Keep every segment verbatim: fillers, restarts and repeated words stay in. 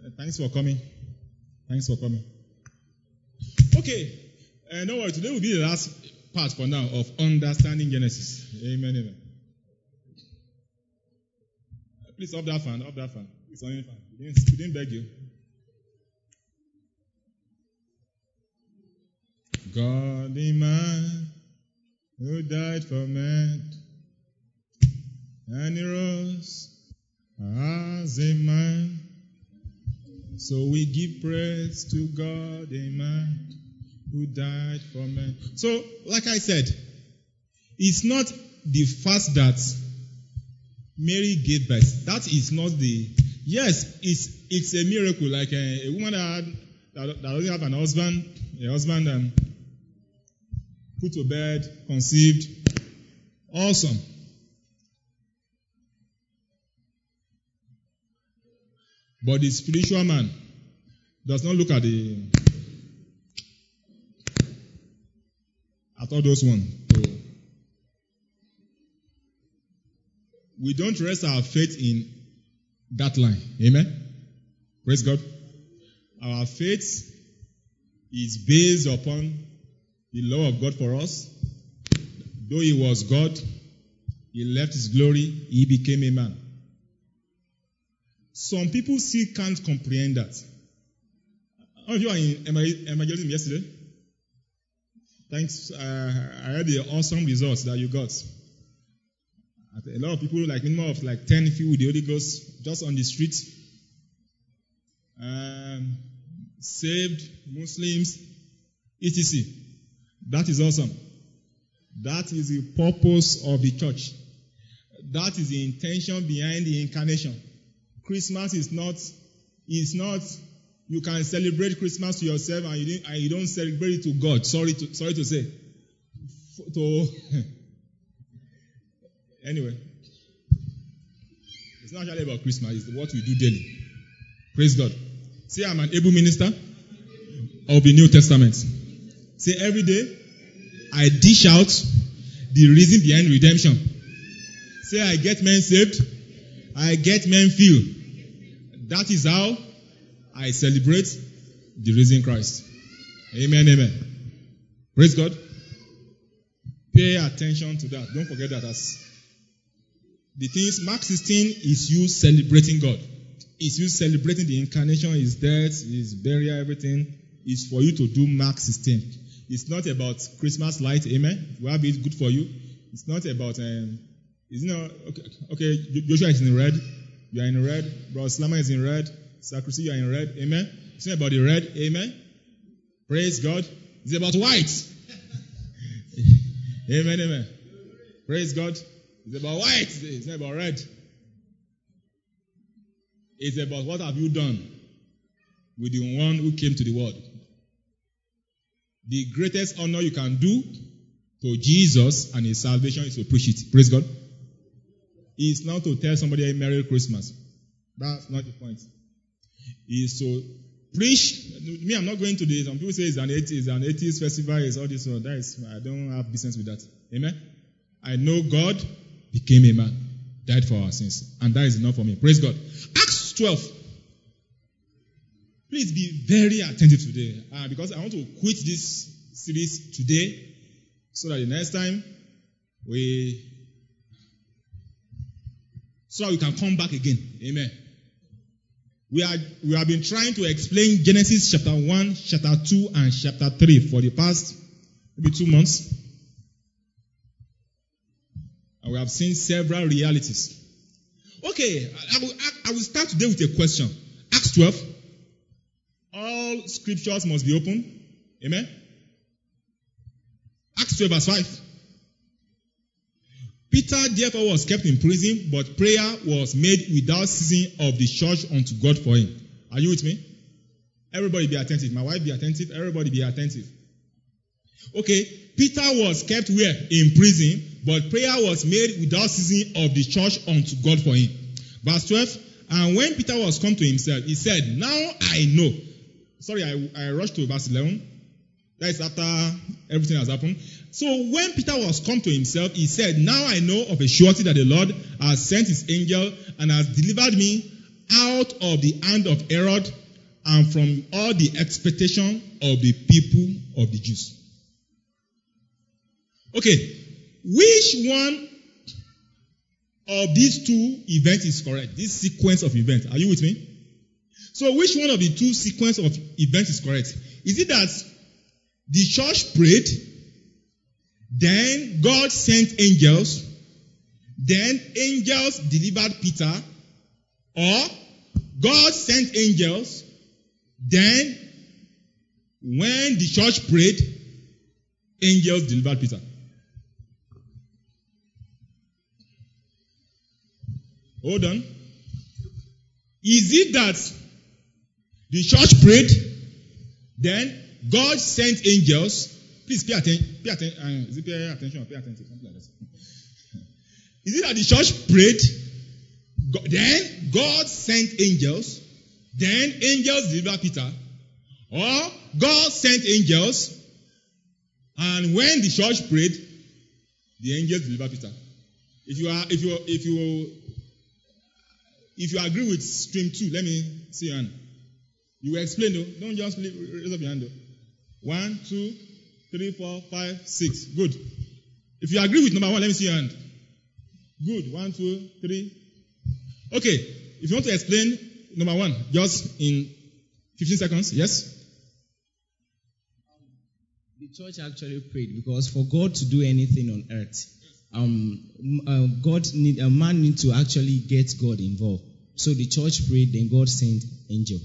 Thanks for coming. Thanks for coming. Okay. Uh, no worry. Today will be the last part for now of understanding Genesis. Amen. Amen. Please off that fan. Off that fan. It's on your fan. We didn't, we didn't beg you. God, the man who died for men, and he rose as a man. So we give praise to God, a man who died for men. So, like I said, it's not the fact that Mary gave birth. That is not the. Yes, it's it's a miracle. Like a, a woman that, had, that, that doesn't have an husband, a husband and put to bed, conceived. Awesome. But the spiritual man does not look at the at all those ones. So we don't rest our faith in that line. Amen. Praise God. Our faith is based upon the love of God for us. Though he was God, he left his glory, he became a man. Some people still can't comprehend that. How you are in evangelism yesterday? Thanks. Uh, I heard the awesome results that you got. A lot of people, like minimum of like ten people with the Holy Ghost, just on the street. Um, saved Muslims, et cetera. That is awesome. That is the purpose of the church. That is the intention behind the incarnation. Christmas is not, is not, you can celebrate Christmas to yourself and you, didn't, and you don't celebrate it to God. Sorry to, sorry to say. To, anyway, it's not actually about Christmas, it's what we do daily. Praise God. Say, I'm an able minister of the New Testament. Say, every day, I dish out the reason behind redemption. Say, I get men saved, I get men filled. That is how I celebrate the risen Christ. Amen, amen. Praise God. Pay attention to that. Don't forget that. As the things, Mark sixteen is you celebrating God. It's you celebrating the incarnation, his death, his burial, everything. It's for you to do Mark sixteen. It's not about Christmas light, amen. Well, it's good for you. It's not about, um, it's not, okay, okay, Joshua is in red. You are in red. Brother Slama is in red. Sacristy, you are in red. Amen. It's not about the red. Amen. Praise God. It's about white. Amen, amen. Praise God. It's about white. It's not about red. It's about what have you done with the one who came to the world. The greatest honor you can do to Jesus and his salvation is to preach it. Praise God. It's not to tell somebody a Merry Christmas. That's not the point. It's to preach. Me, I'm not going to this. Some people say it's an atheist, an atheist festival, it's all this. So that is, I don't have business with that. Amen. I know God became a man, died for our sins, and that is enough for me. Praise God. Acts twelve. Please be very attentive today, uh, because I want to quit this series today, so that the next time we, so that we can come back again. Amen. We are we have been trying to explain Genesis chapter one, chapter two, and chapter three for the past maybe two months. And we have seen several realities. Okay, I will, I will start today with a question. Acts twelve. All scriptures must be open. Amen. Acts twelve verse five. Peter therefore was kept in prison, but prayer was made without ceasing of the church unto God for him. Are you with me? Everybody be attentive. My wife be attentive. Everybody be attentive. Okay, Peter was kept where? In prison, but prayer was made without ceasing of the church unto God for him. Verse twelve, and when Peter was come to himself, he said, now I know. Sorry, I, I rushed to verse eleven. That is after everything has happened. So when Peter was come to himself, he said, now I know of a surety that the Lord has sent his angel and has delivered me out of the hand of Herod and from all the expectation of the people of the Jews. Okay, which one of these two events is correct? This sequence of events. Are you with me? So which one of the two sequence of events is correct? Is it that the church prayed, then God sent angels, then angels delivered Peter, or God sent angels, then when the church prayed, angels delivered Peter? Hold on. Is it that the church prayed, then God sent angels? Please pay attention. Pay attention. Uh, is it pay attention or pay attention? Something like that. Is it that the church prayed, God, then God sent angels, then angels delivered Peter, or God sent angels, and when the church prayed, the angels delivered Peter? If you are, if you, if you, if you agree with stream two, let me see your hand. You will explain though. Don't just raise up your hand though. One, two, three, four, five, six. Good. If you agree with number one, let me see your hand. Good. One, two, three. Okay. If you want to explain number one, just in fifteen seconds. Yes? The church actually prayed because for God to do anything on earth, um, uh, God need a man need to actually get God involved. So the church prayed, then God sent angel.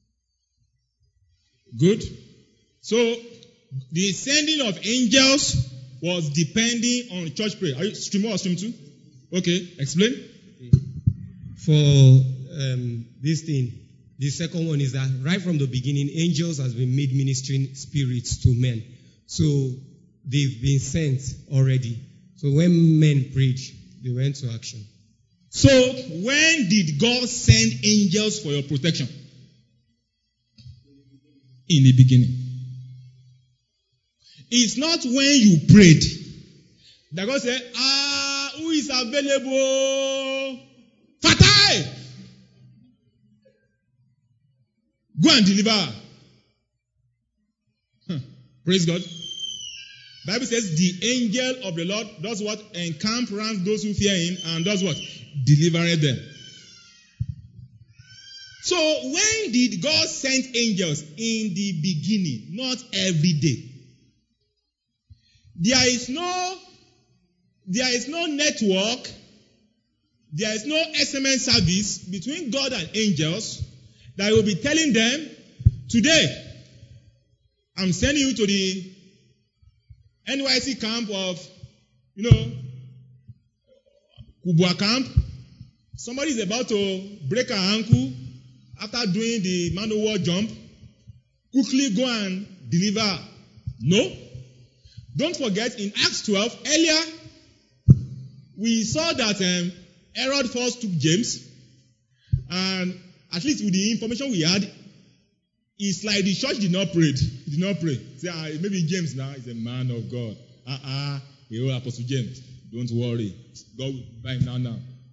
Good. So the sending of angels was depending on church prayer. Are you stream one or stream two? Okay, explain. For um, this thing, the second one is that right from the beginning, angels has been made ministering spirits to men. So they've been sent already. So when men prayed, they went to action. So when did God send angels for your protection? In the beginning. It's not when you prayed that God said, ah, who is available? Fatai! Go and deliver. Huh. Praise God. Bible says the angel of the Lord does what? Encamp around those who fear him and does what? Delivereth them. So when did God send angels? In the beginning, not every day. There is no, there is no network, there is no S M S service between God and angels that will be telling them, today, I'm sending you to the N Y C camp of, you know, Kubwa camp. Somebody is about to break her ankle after doing the man o' war jump. Quickly go and deliver. No. Don't forget, in Acts twelve, earlier, we saw that um, Herod first took James, and at least with the information we had, it's like the church did not pray. Did not pray. Say, ah, maybe James now is a man of God. Ah, ah, uh-uh, Apostle James, don't worry. God will buy him now, now.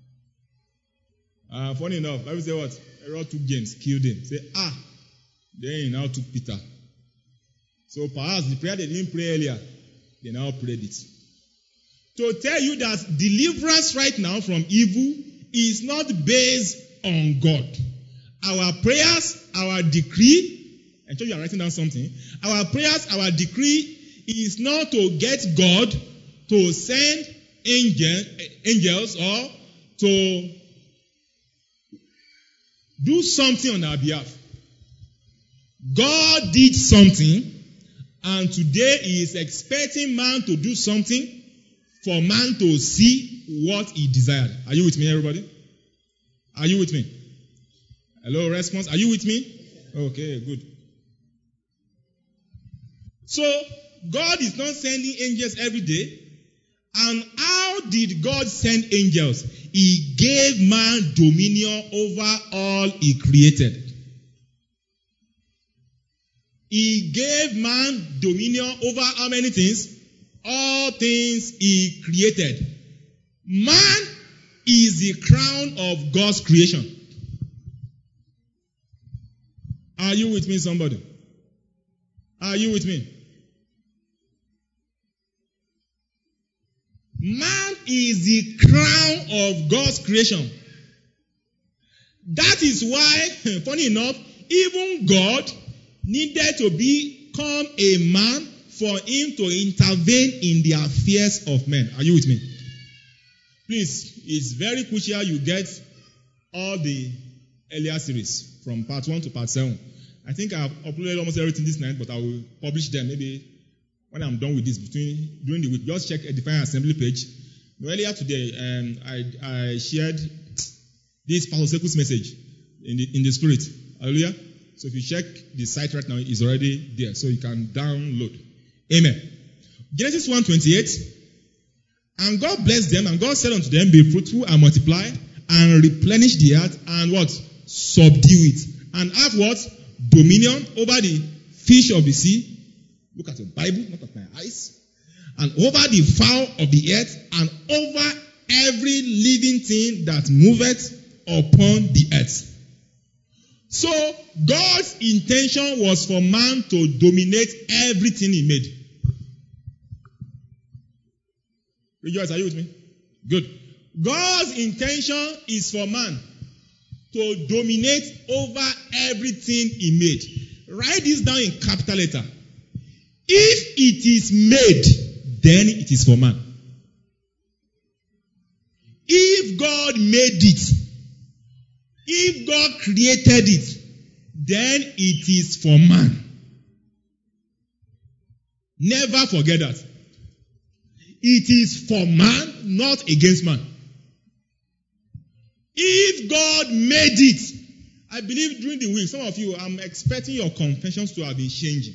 Uh, funny enough, Bible say what? Herod took James, killed him. Say, ah, then he now took Peter. So perhaps the prayer they didn't pray earlier, they now prayed it. To tell you that deliverance right now from evil is not based on God. Our prayers, our decree, I'm sure you are writing down something. Our prayers, our decree is not to get God to send angel, angels or to do something on our behalf. God did something, and today he is expecting man to do something for man to see what he desired. Are you with me, everybody? Are you with me? Hello, response. Are you with me? Okay, good. So, God is not sending angels every day. And how did God send angels? He gave man dominion over all he created. He gave man dominion over how many things? All things he created. Man is the crown of God's creation. Are you with me, somebody? Are you with me? Man is the crown of God's creation. That is why, funny enough, even God needed to become a man for him to intervene in the affairs of men. Are you with me? Please, it's very crucial you get all the earlier series from part one to part seven. I think I've uploaded almost everything this night, but I will publish them maybe when I'm done with this between during the week. Just check a Defiant Assembly page. Earlier today, um, I, I shared this Pastor Seku's message in the, in the spirit. Hallelujah. So if you check the site right now, it's already there. So you can download. Amen. Genesis one twenty-eight. And God blessed them, and God said unto them, be fruitful and multiply, and replenish the earth, and what? Subdue it. And have what? Dominion over the fish of the sea. Look at your Bible, not at my eyes. And over the fowl of the earth, and over every living thing that moveth upon the earth. So, God's intention was for man to dominate everything he made. Rejoice, are you with me? Good. God's intention is for man to dominate over everything he made. Write this down in capital letter. If it is made, then it is for man. If God made it, if God created it, then it is for man. Never forget that. It is for man, not against man. If God made it, I believe during the week, some of you, I'm expecting your confessions to have been changing.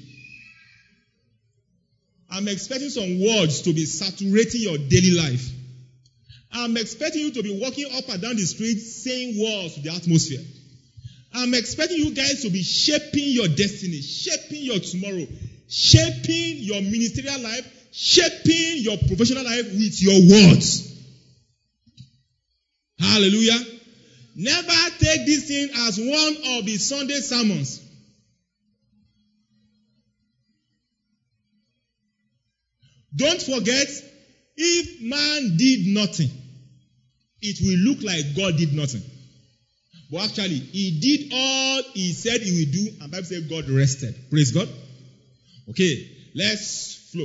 I'm expecting some words to be saturating your daily life. I'm expecting you to be walking up and down the street saying words to the atmosphere. I'm expecting you guys to be shaping your destiny, shaping your tomorrow, shaping your ministerial life, shaping your professional life with your words. Hallelujah. Never take this thing as one of the Sunday sermons. Don't forget, if man did nothing, it will look like God did nothing. But actually, he did all he said he will do, and the Bible says God rested. Praise God. Okay, let's flow.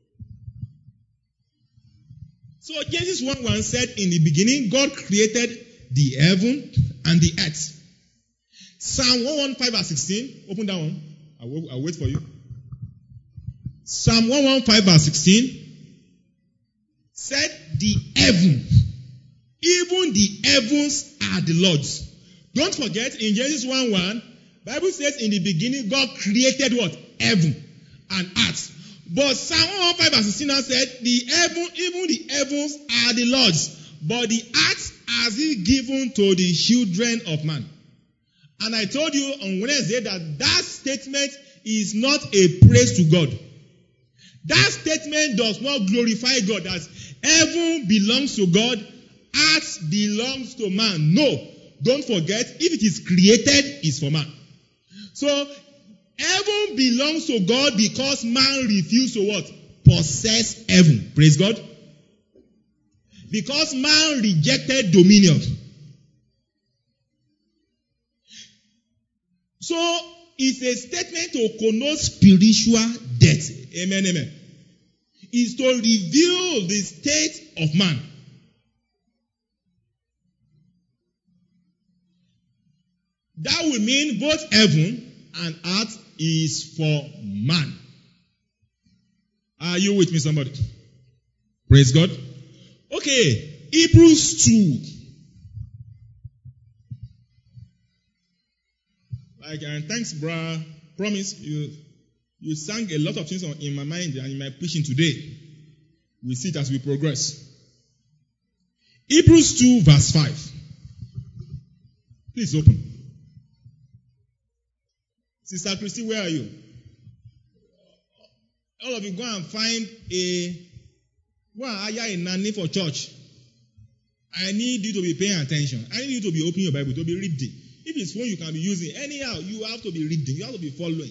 So Genesis one one said, in the beginning, God created the heaven and the earth. Psalm one fifteen verse sixteen, open that one. I'll wait, I'll wait for you. Psalm one fifteen verse sixteen said, the heaven, even the heavens are the Lord's. Don't forget, in Genesis one one, Bible says in the beginning, God created what? Heaven and earth. But Psalm one fifteen verse sixteen now said, the heaven, even the heavens are the Lord's, but the earth has he given to the children of man. And I told you on Wednesday that that statement is not a praise to God. That statement does not glorify God, that heaven belongs to God, earth belongs to man. No, don't forget, if it is created, it's for man. So, heaven belongs to God because man refused to what? Possess heaven. Praise God. Because man rejected dominion. So, it's a statement to connote spiritual death. Amen, amen. It's to reveal the state of man. That will mean both heaven and earth is for man. Are you with me, somebody? Praise God. Okay, Hebrews two. Like, and thanks, brah. Promise you, you sang a lot of things on, in my mind and in my preaching today. We see it as we progress. Hebrews two, verse five. Please open. Sister Christy, where are you? All of you go and find a go and hire a nanny for church. I need you to be paying attention. I need you to be opening your Bible, to be reading. If it's phone you can be using, anyhow, you have to be reading, you have to be following.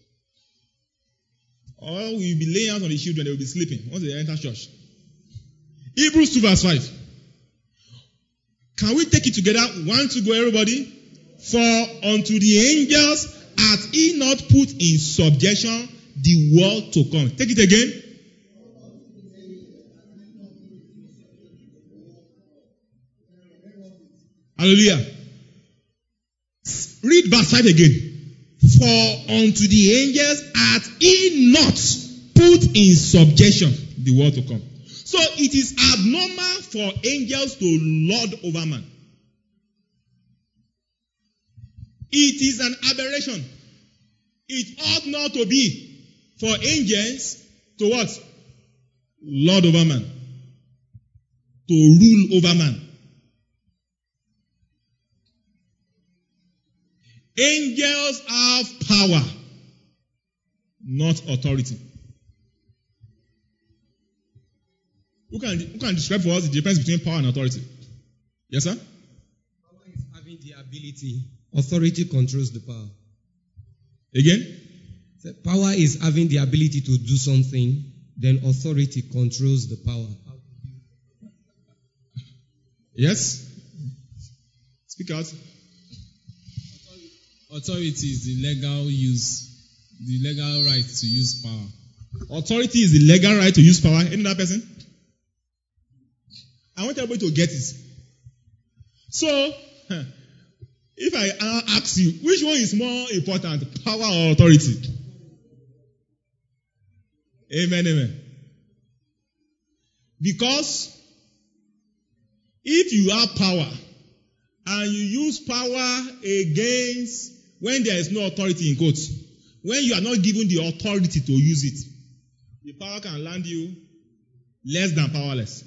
Or we'll be laying out on the children, they will be sleeping once they enter church. Hebrews two verse five. Can we take it together? One to go, everybody. For unto the angels hath he not put in subjection the world to come. Take it again. Hallelujah. Read verse five again. For unto the angels hath he not put in subjection the world to come. So it is abnormal for angels to lord over man. It is an aberration. It ought not to be for angels to what? Lord over man. To rule over man. Angels have power, not authority. Who can, who can describe for us the difference between power and authority? Yes, sir? Power is having the ability. Authority controls the power. Again? So power is having the ability to do something, then authority controls the power. Yes? Speak out. Authority is the legal use, the legal right to use power. Authority is the legal right to use power. Any other person? I want everybody to get it. So, if I ask you, which one is more important, power or authority? Amen, amen. Because if you have power and you use power against when there is no authority in quotes, when you are not given the authority to use it, the power can land you less than powerless.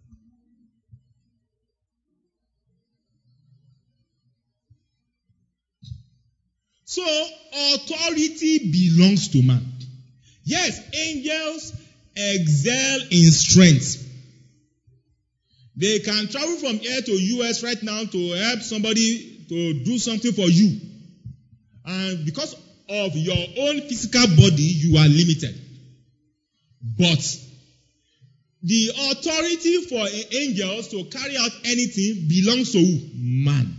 So, authority belongs to man. Yes, angels excel in strength. They can travel from here to U S right now to help somebody to do something for you. And because of your own physical body, you are limited. But the authority for angels to carry out anything belongs to who? Man.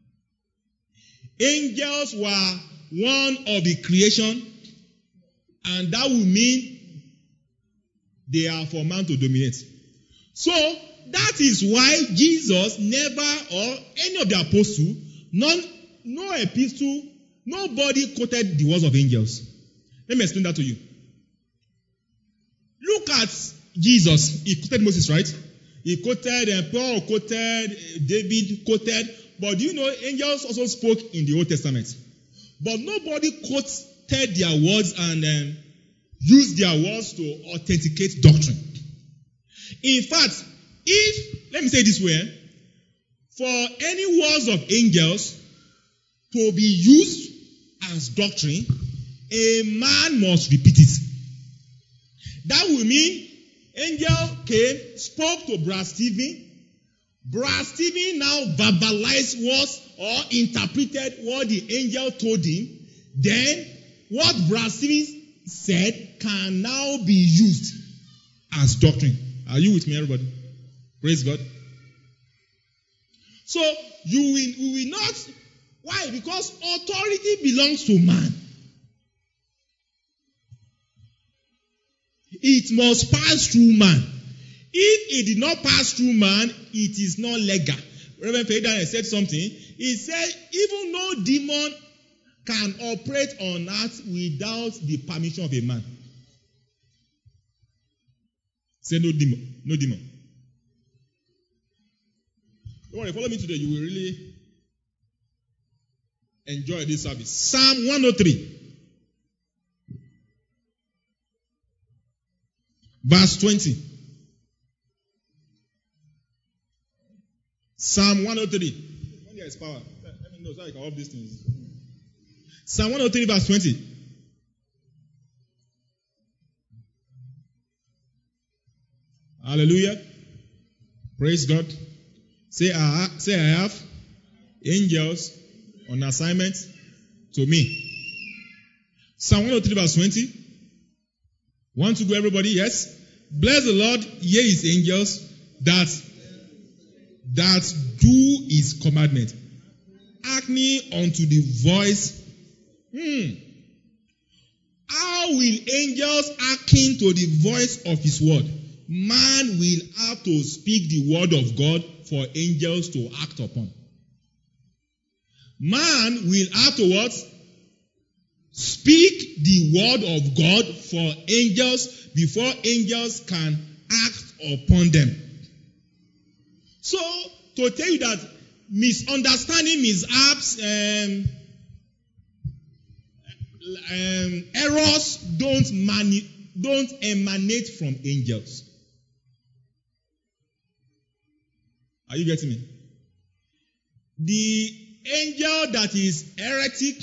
Angels were one of the creation, and that will mean they are for man to dominate. So, that is why Jesus never, or any of the apostles, none, no epistle, nobody quoted the words of angels. Let me explain that to you. Look at Jesus. He quoted Moses, right? He quoted, and Paul quoted, David quoted. But do you know, angels also spoke in the Old Testament. But nobody quoted their words and um, used their words to authenticate doctrine. In fact, if, let me say it this way, for any words of angels to be used as doctrine, a man must repeat it. That will mean angel came, spoke to Brother Stephen. Brother Stephen now verbalized words or interpreted what the angel told him. Then, what Brother Stephen said can now be used as doctrine. Are you with me, everybody? Praise God. So, you will, we will not. Why? Because authority belongs to man. It must pass through man. If it did not pass through man, it is not legal. Reverend Faydan said something. He said, even no demon can operate on earth without the permission of a man. Say no demon. No demon. Don't worry, follow me today. You will really enjoy this service. Psalm one oh three. Verse twenty. Psalm one oh three. When there is power, let me know so I can off these things. Psalm one oh three, verse twenty. Hallelujah. Praise God. Say I, say I have angels on assignment to me. Psalm one oh three verse twenty. Want to go, everybody? Yes. Bless the Lord, ye his angels, that that do his commandment. Hearkening unto the voice. Hmm. How will angels hearken to the voice of his word? Man will have to speak the word of God for angels to act upon. Man will have to what? Speak the word of God for angels before angels can act upon them. So, to tell you that misunderstanding, mishaps, um, um, errors don't, mani- don't emanate from angels. Are you getting me? The angel that is heretic,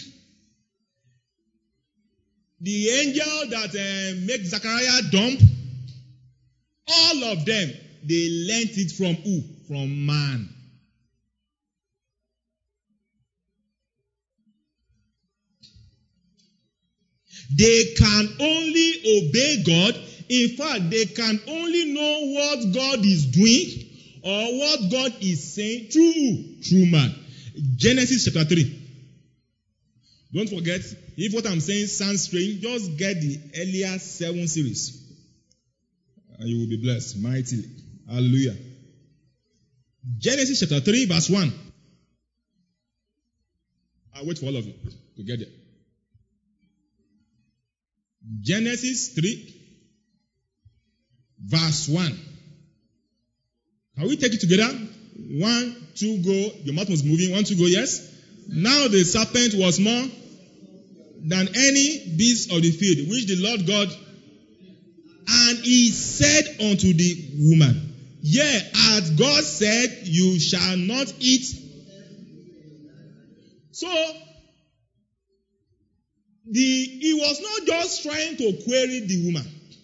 the angel that uh, makes Zechariah dumb, all of them, they learnt it from who? From man. They can only obey God. In fact, they can only know what God is doing or what God is saying through who? Through man. Genesis chapter three. Don't forget, if what I'm saying sounds strange, just get the earlier seven series. And you will be blessed mightily. Hallelujah. Genesis chapter three, verse one. I'll wait for all of you to get there. Genesis three, verse one. Can we take it together? One, two, go. Your mouth was moving. One, two, go. Yes. Now the serpent was more than any beast of the field, which the Lord God, and he said unto the woman, yea, as God said, you shall not eat. So, the he was not just trying to query the woman.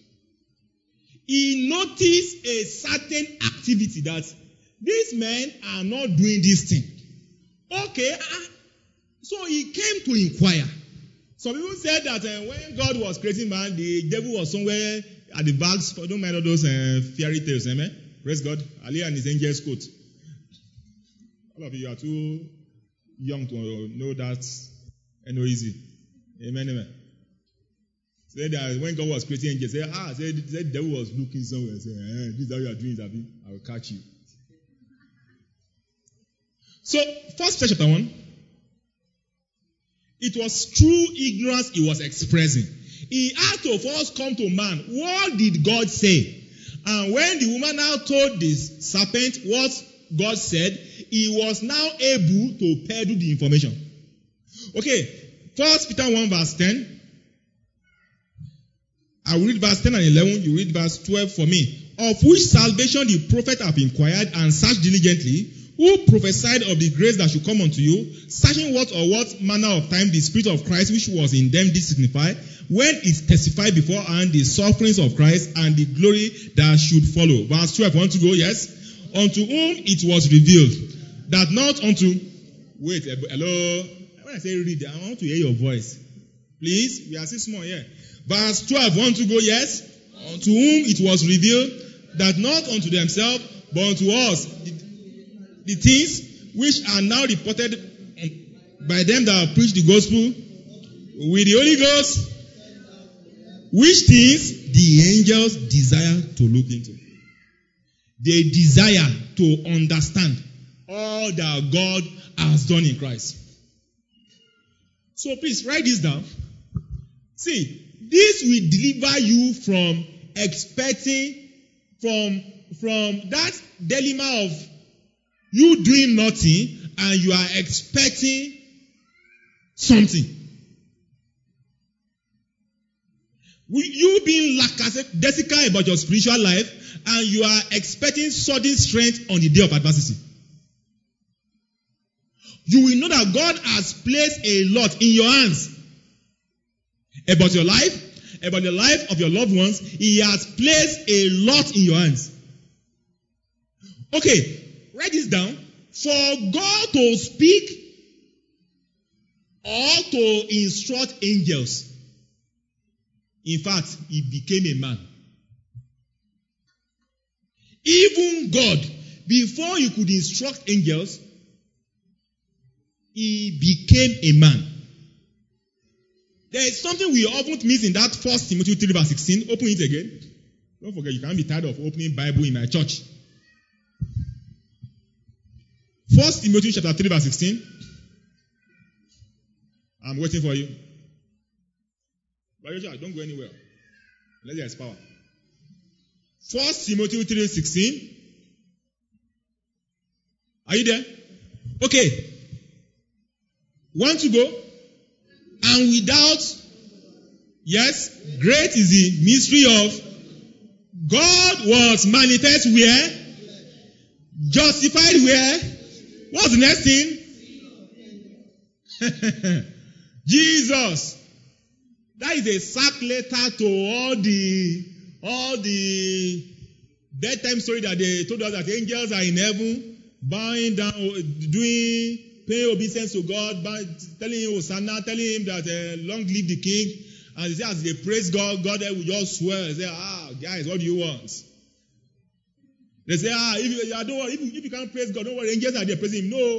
He noticed a certain activity that these men are not doing this thing. Okay, uh, so he came to inquire. Some people said that uh, when God was creating man, the devil was somewhere at the back. Don't mind all those uh, fairy tales, amen? Praise God. Ali and his angel's coat. All of you are too young to know that and no easy. Amen, amen. Said that when God was creating angels, said, ah, said, said the devil was looking somewhere. Said, eh, this is how you are doing, Zabi. I will catch you. So, First Peter chapter one, it was true ignorance he was expressing. He had to first come to man. What did God say? And when the woman now told the serpent what God said, he was now able to peddle the information. Okay, First Peter one verse ten. I will read verse ten and eleven. You read verse twelve for me. Of which salvation the prophet have inquired and searched diligently, who prophesied of the grace that should come unto you, searching what or what manner of time the Spirit of Christ which was in them did signify, when it testified beforehand the sufferings of Christ and the glory that should follow. Verse twelve. Want to go? Yes. Unto whom it was revealed, that not unto... Wait, hello? When I say read, I want to hear your voice. Please, we are still small here. Verse twelve. Want to go? Yes. Unto whom it was revealed, that not unto themselves, but unto us, the things which are now reported by them that have preached the gospel with the Holy Ghost, which things the angels desire to look into. They desire to understand all that God has done in Christ. So please write this down. See, this will deliver you from expecting, from, from that dilemma of you doing nothing and you are expecting something. You being lackadaisical about your spiritual life and you are expecting sudden strength on the day of adversity. You will know that God has placed a lot in your hands about your life, about the life of your loved ones. He has placed a lot in your hands. Okay. Write this down. For God to speak or to instruct angels. In fact, he became a man. Even God, before he could instruct angels, he became a man. There is something we often miss in that First Timothy three verse sixteen. Open it again. Don't forget, you can't be tired of opening Bible in my church. First Timothy chapter three verse sixteen. I'm waiting for you. But don't go anywhere. Unless there is power. First Timothy three sixteen. Are you there? Okay. Want to go? And without, yes, great is the mystery of God was manifest where? Justified where? What's the next thing? Jesus. That is a sack letter to all the all the bedtime story that they told us that angels are in heaven, bowing down, doing paying obeisance to God, by telling him Hosanna, telling him that uh, long live the king. And they say, as they praise God, God will just swear. They say, ah, guys, what do you want? They say, ah, if you, don't worry, if, you, if you can't praise God, don't worry, angels are there praising him. No.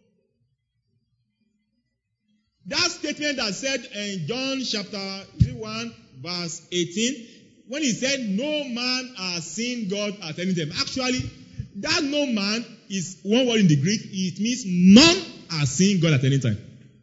That statement that said in John chapter one, verse eighteen, when he said, no man has seen God at any time. Actually, that no man is one word in the Greek. It means none are seeing God at any time.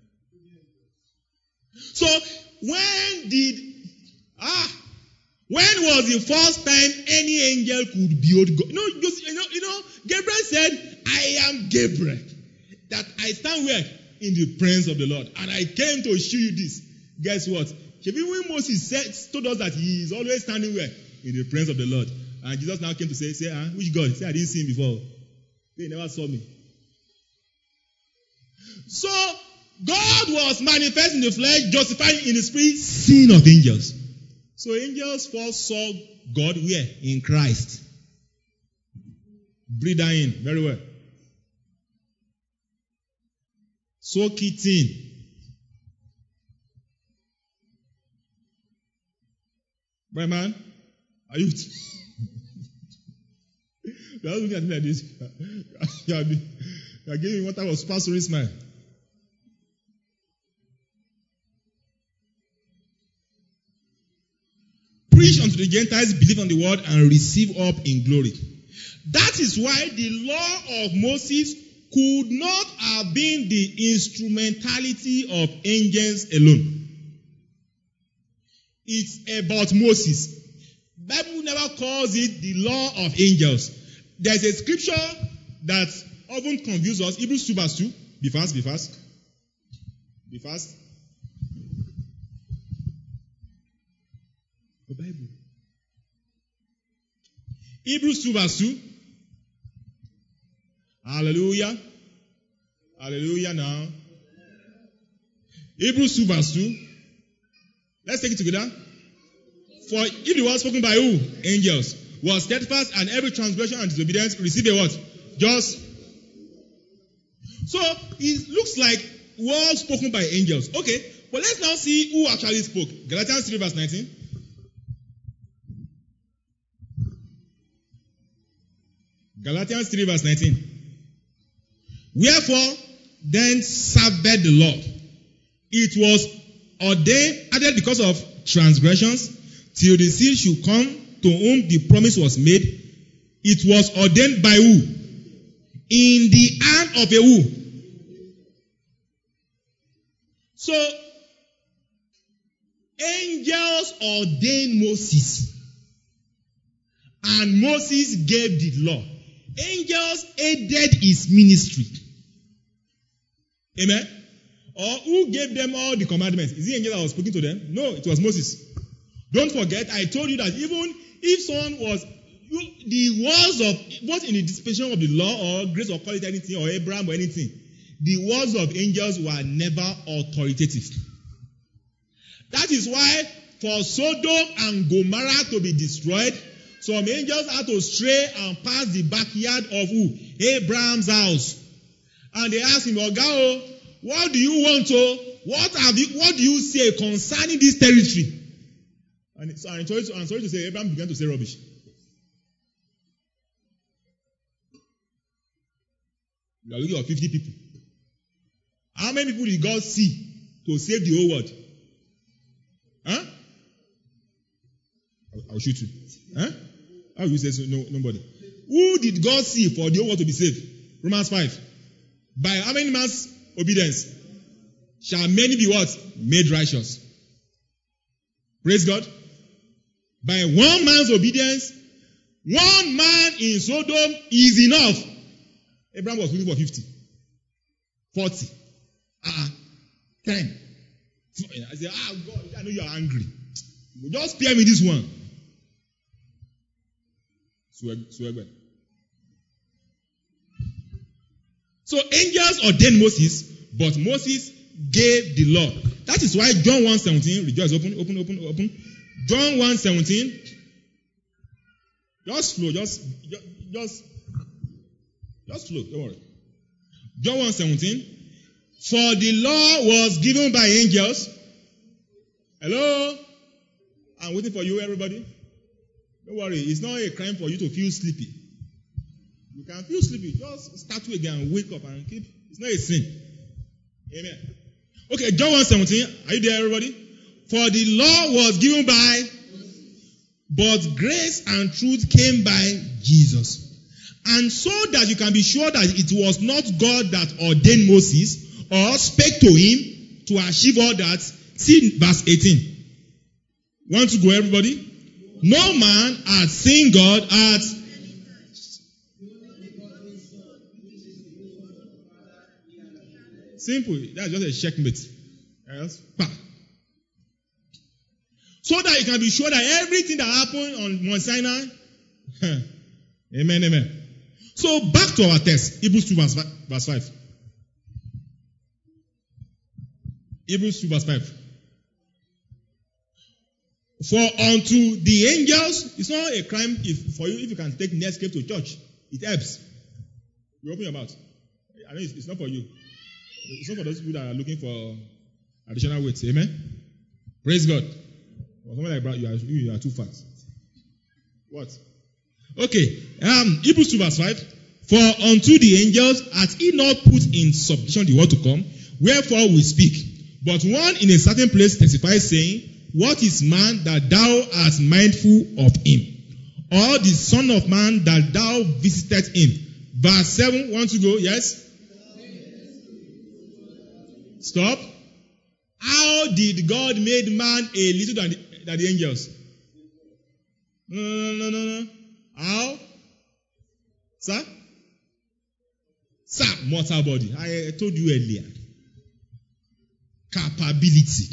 So, when did, ah, when was the first time any angel could behold God? You know, just, you know, you know, Gabriel said, I am Gabriel, that I stand where? In the presence of the Lord. And I came to show you this. Guess what? Even when Moses said, told us that he is always standing where? In the presence of the Lord. And Jesus now came to say, say, ah, which God? Say, I didn't see him before. They never saw me. So, God was manifest in the flesh, justified in the spirit, seen of angels. So, angels first saw God where? In Christ. Breathe that in. Very well. Soak it in. My man, are you? You are looking at me like this. You are, you are giving me what type of pastoral smile. Preach unto the Gentiles, believe on the word, and receive up in glory. That is why the law of Moses could not have been the instrumentality of angels alone. It's about Moses. Bible never calls it the law of angels. There's a scripture that often confuses us. Hebrews two verse two. Be fast, be fast. Be fast. The Bible. Hebrews two verse two. Hallelujah. Hallelujah now. Hebrews two verse two. Let's take it together. For if the word spoken by who? Angels. Was steadfast, and every transgression and disobedience received a what? Just. So it looks like words spoken by angels. Okay, but let's now see who actually spoke. Galatians three verse nineteen. Galatians three verse nineteen. Wherefore then served the Lord. It was ordained, added because of transgressions, till the seed should come to whom the promise was made. It was ordained by who? In the hand of a who? So, angels ordained Moses. And Moses gave the law. Angels aided his ministry. Amen? Or who gave them all the commandments? Is it angel that was speaking to them? No, it was Moses. Don't forget, I told you that even if someone was, you, the words of, both in the dispensation of the law or grace or call it anything, or Abraham or anything, the words of angels were never authoritative. That is why for Sodom and Gomorrah to be destroyed, some angels had to stray and pass the backyard of who? Abraham's house. And they asked him, Ogao, what do you want to? what have you? What do you say concerning this territory? And so I'm sorry to, I'm sorry to say, Abraham began to say rubbish. You are looking at fifty people. How many people did God see to save the whole world? Huh? I'll, I'll shoot you. Huh? How will you say so? No, nobody. Who did God see for the whole world to be saved? Romans five. By how many man's obedience shall many be what? Made righteous. Praise God. By one man's obedience, one man in Sodom is enough. Abraham was looking for fifty. forty. Uh-uh. ten. I said, ah, God, I know you are angry. Just spare me this one. So angels ordained Moses, but Moses gave the law. That is why John one seventeen, rejoice, open, open, open, open. John one seventeen, just flow, just, just, just flow, don't worry. John one seventeen, for the law was given by angels. Hello? I'm waiting for you, everybody. Don't worry, it's not a crime for you to feel sleepy. You can feel sleepy, just start to again and wake up and keep. It's not a sin. Amen. Okay, John one seventeen, are you there, everybody? For the law was given by, but grace and truth came by Jesus. And so that you can be sure that it was not God that ordained Moses or spake to him to achieve all that. See verse eighteen. Want to go, everybody? No man hath seen God at simple. That's just a checkmate. Yes. So that you can be sure that everything that happened on Mount Sinai. Amen, amen. So back to our text, Hebrews two verse five. Hebrews two verse five. For unto the angels, it's not a crime if for you if you can take Netscape to church. It helps. You open your mouth. I know it's, it's not for you. It's not for those people that are looking for additional weights. Amen. Praise God. For someone like Brad, you are you are too fat. What? Okay. Um, Hebrews two verse five. For unto the angels hath he not put in subjection the world to come, wherefore we speak. But one in a certain place testifies, saying, what is man that thou art mindful of him? Or the Son of Man that thou visitest him? Verse seven, want to go? Yes? Stop. How did God make man a little than the, than the angels? No, no, no, no, no. How? Sir? Sir, mortal body. I told you earlier. Capability.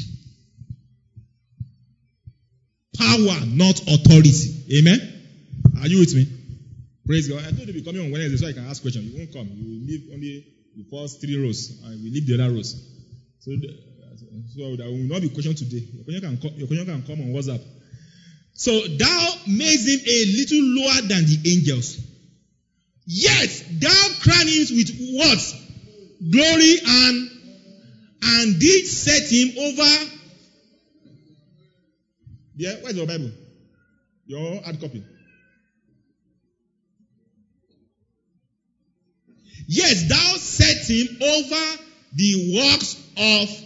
Power, not authority. Amen? Are you with me? Praise God. I told you to be coming on Wednesday so I can ask questions. You won't come. You will leave only the first three rows and we leave the other rows. So, so there will not be question today. Your question can come, your question can come on WhatsApp. So thou makest him a little lower than the angels. Yet thou crownest with what? Glory and and did set him over. Yeah, where's your Bible? Your hard copy. Yes, thou set him over the works of.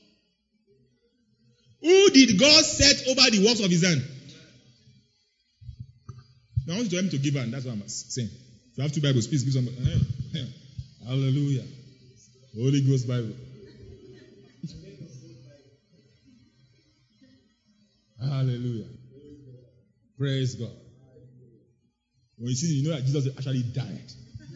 Who did God set over the works of his hand? Now I want you to help me to give hand. That's what I'm saying. If you have two Bibles, please give somebody. Hallelujah. Holy Ghost Bible. Hallelujah. Praise God. When you see, you know that Jesus actually died.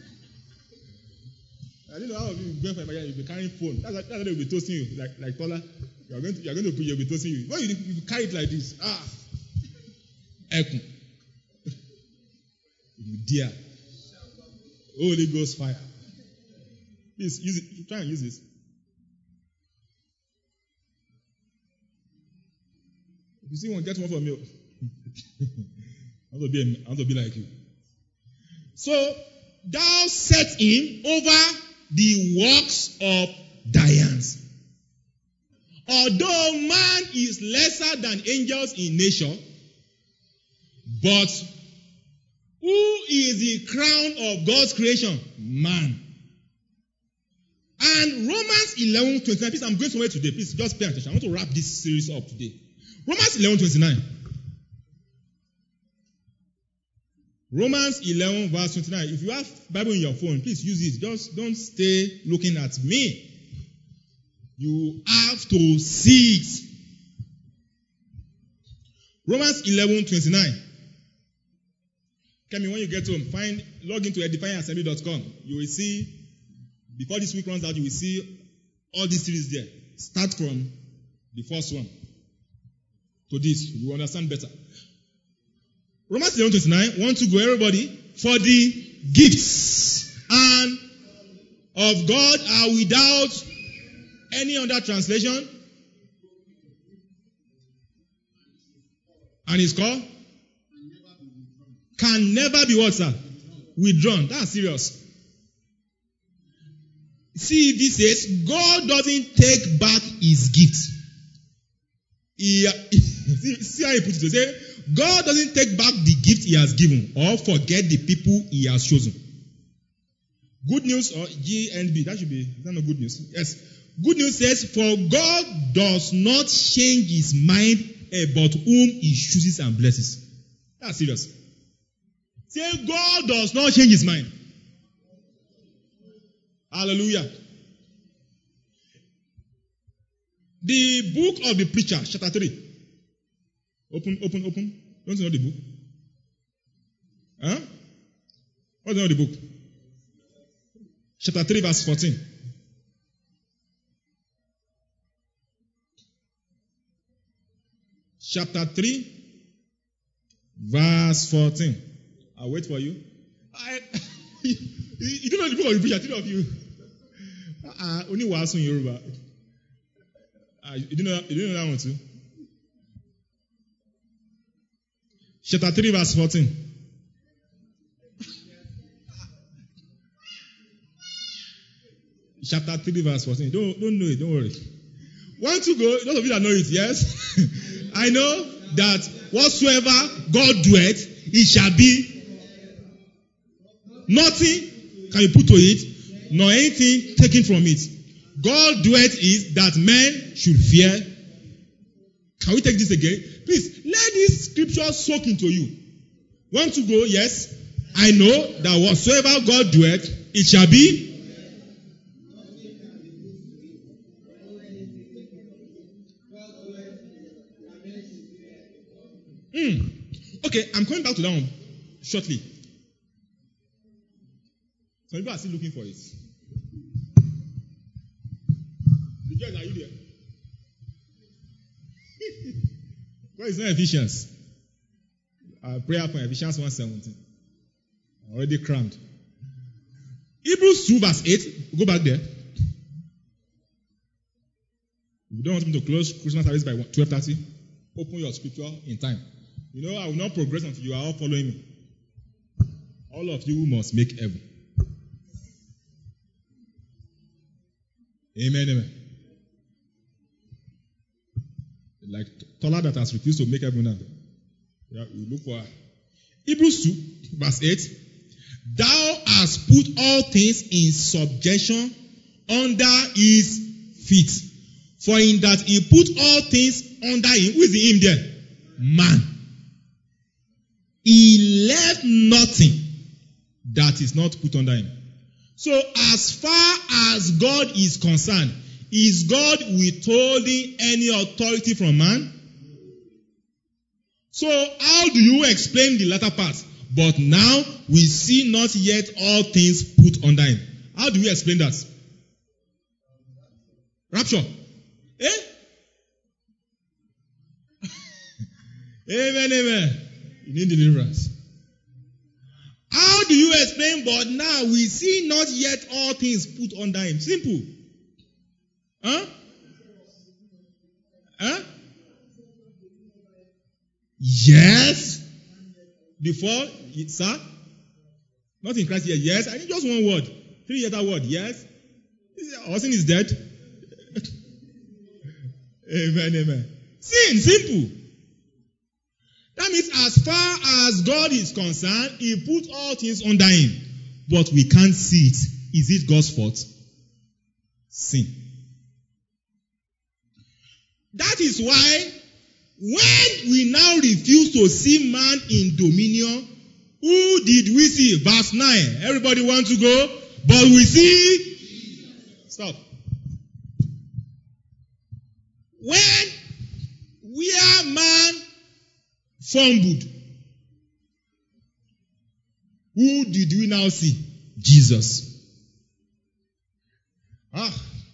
I don't know how you going for evangelism. You'll be carrying phone. That's, that's how they will be toasting you, like like Tola. You are going to you are going to preach. You'll be toasting you. Why you, you carry it like this? Ah, Ekun. You dare. Holy Ghost fire. Please use it. Try and use this. If you see one, get one for me. I want to be, I want to be like you. So thou set him over the works of thy hands. Although man is lesser than angels in nature, but who is the crown of God's creation? Man. And Romans eleven twenty-nine, please, I'm going somewhere today. Please just pay attention. I want to wrap this series up today. Romans eleven twenty-nine. Romans eleven verse twenty-nine. If you have Bible in your phone, please use it. Just don't stay looking at me. You have to see it. Romans eleven twenty-nine. Kemi, when you get home, find log into edifying assembly dot com. You will see, before this week runs out, you will see all these series there. Start from the first one to this. You will understand better. Romans eleven twenty-nine, want to go, everybody? For the gifts and of God are without any other translation. And it's called? Can never be what, sir? Withdrawn. That's serious. See, this says, God doesn't take back his gift. He, see, see how he puts it? Say, God doesn't take back the gift he has given or forget the people he has chosen. Good news or G N B, that should be, is that not good news? Yes. Good news says, for God does not change his mind about whom he chooses and blesses. That's serious. Say, God does not change his mind. Hallelujah. The book of the preacher, chapter three. Open, open, open. Don't you know the book? Huh? What's the name of the book? Chapter three, verse fourteen. Chapter three, verse fourteen. I'll wait for you. I, you don't know the book of the preacher, three of you. Uh, only was in Yoruba. Uh, you didn't know, you didn't know that one too? Chapter three, verse fourteen. Chapter three, verse fourteen. Don't, don't know it, don't worry. Want to go? Those of you that know it, yes? I know that whatsoever God doeth, it shall be nothing can you put to it, nor anything taken from it. God doeth is that men should fear. Can we take this again? Please, let this scripture soak into you. Want to go? Yes. I know that whatsoever God doeth, it shall be. Mm. Okay, I'm coming back to that one shortly. Some people are still looking for it. The girls, are you there? What is not Ephesians? Uh, prayer for Ephesians one seventeen. Already crammed. Hebrews two verse eight. Go back there. If you don't want me to close Christmas service by twelve thirty, open your scripture in time. You know, I will not progress until you are all following me. All of you must make heaven. Amen, amen. Like Tola that has refused to make heaven now. Yeah, we look for Hebrews two, verse eight. Thou hast put all things in subjection under his feet. For in that he put all things under him. Who is the him there? Man. He left nothing that is not put under him. So as far as God is concerned, is God withholding any authority from man? So how do you explain the latter part? But now we see not yet all things put under him. How do we explain that? Rapture. Eh? Amen, amen. You need deliverance. How do you explain, but now we see not yet all things put under him? Simple. Huh? Huh? Yes. Before, sir? Not in Christ yet. Yes. I need just one word. Three letter word. Yes. Our sin is dead. Amen, amen. Sin, simple. That means as far as God is concerned, He put all things under Him. But we can't see it. Is it God's fault? Sin. That is why when we now refuse to see man in dominion, who did we see? Verse nine. Everybody want to go? But we see. Stop. When where man fumbled, who did we now see? Jesus. Ah.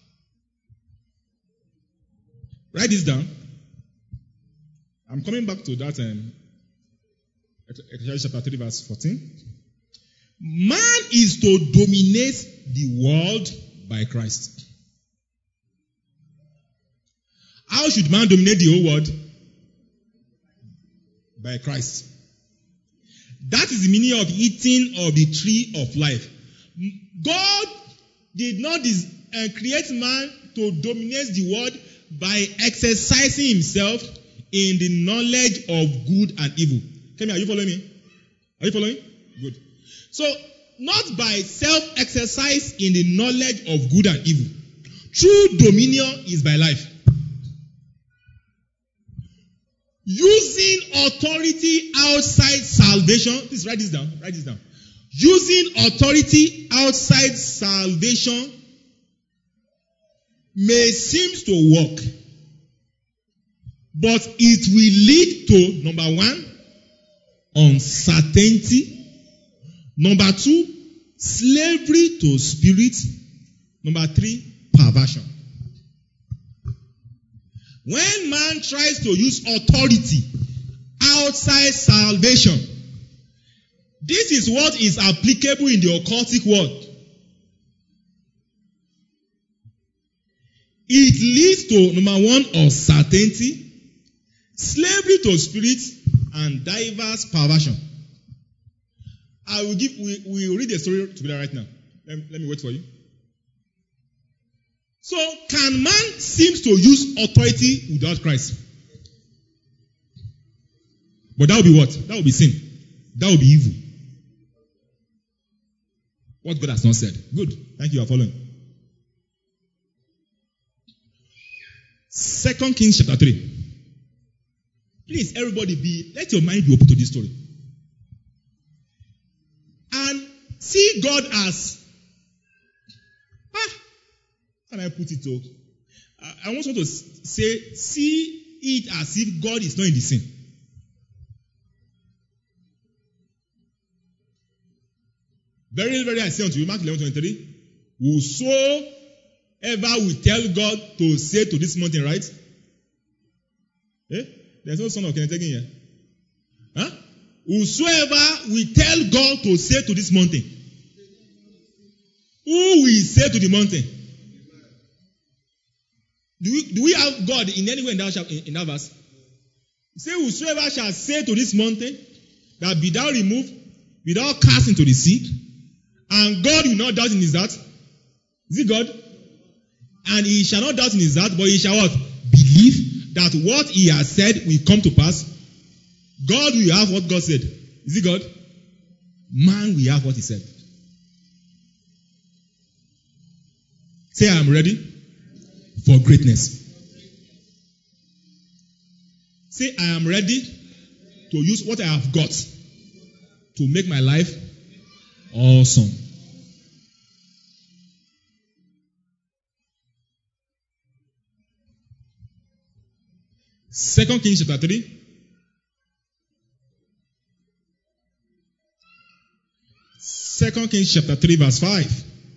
Write this down. I'm coming back to that um, Ecclesiastes chapter three, verse fourteen. Man is to dominate the world by Christ. How should man dominate the whole world? By Christ. That is the meaning of eating of the tree of life. God did not dis- uh, create man to dominate the world by exercising himself in the knowledge of good and evil. Kemi, are you following me? Are you following? Good. So, not by self-exercise in the knowledge of good and evil. True dominion is by life. Using authority outside salvation. Please write this down. Write this down. Using authority outside salvation may seem to work, but it will lead to, number one, uncertainty. Number two, slavery to spirit. Number three, perversion. When man tries to use authority outside salvation, this is what is applicable in the occultic world. It leads to, number one, uncertainty, slavery to spirit, and diverse perversion. I will give, we we will read the story together right now. Let, let me wait for you. So, can man seem to use authority without Christ? But that will be what? That will be sin. That will be evil. What God has not said. Good. Thank you. You are following. Second Kings chapter three. Please, everybody be, let your mind be open to this story. And see God as, ah, how can I put it? Oh, I want you to say, see it as if God is not in the sin. Very, very, I say unto you, Mark eleven twenty-three, whosoever will tell God to say to this mountain, right? Eh? There's no son of Kenneth here. Huh? Whosoever will tell God to say to this mountain, who will say to the mountain? Do we, do we have God in any way in that, in, in that verse? Say, whosoever shall say to this mountain, that be thou removed, be thou cast into the sea, and God will not doubt in his heart. Is it God? And he shall not doubt in his heart, but he shall what? Believe that what he has said will come to pass. God will have what God said. Is it God? Man will have what he said. Say, I am ready for greatness. Say, I am ready to use what I have got to make my life awesome. Second Kings chapter three. Second Kings chapter three, verse five.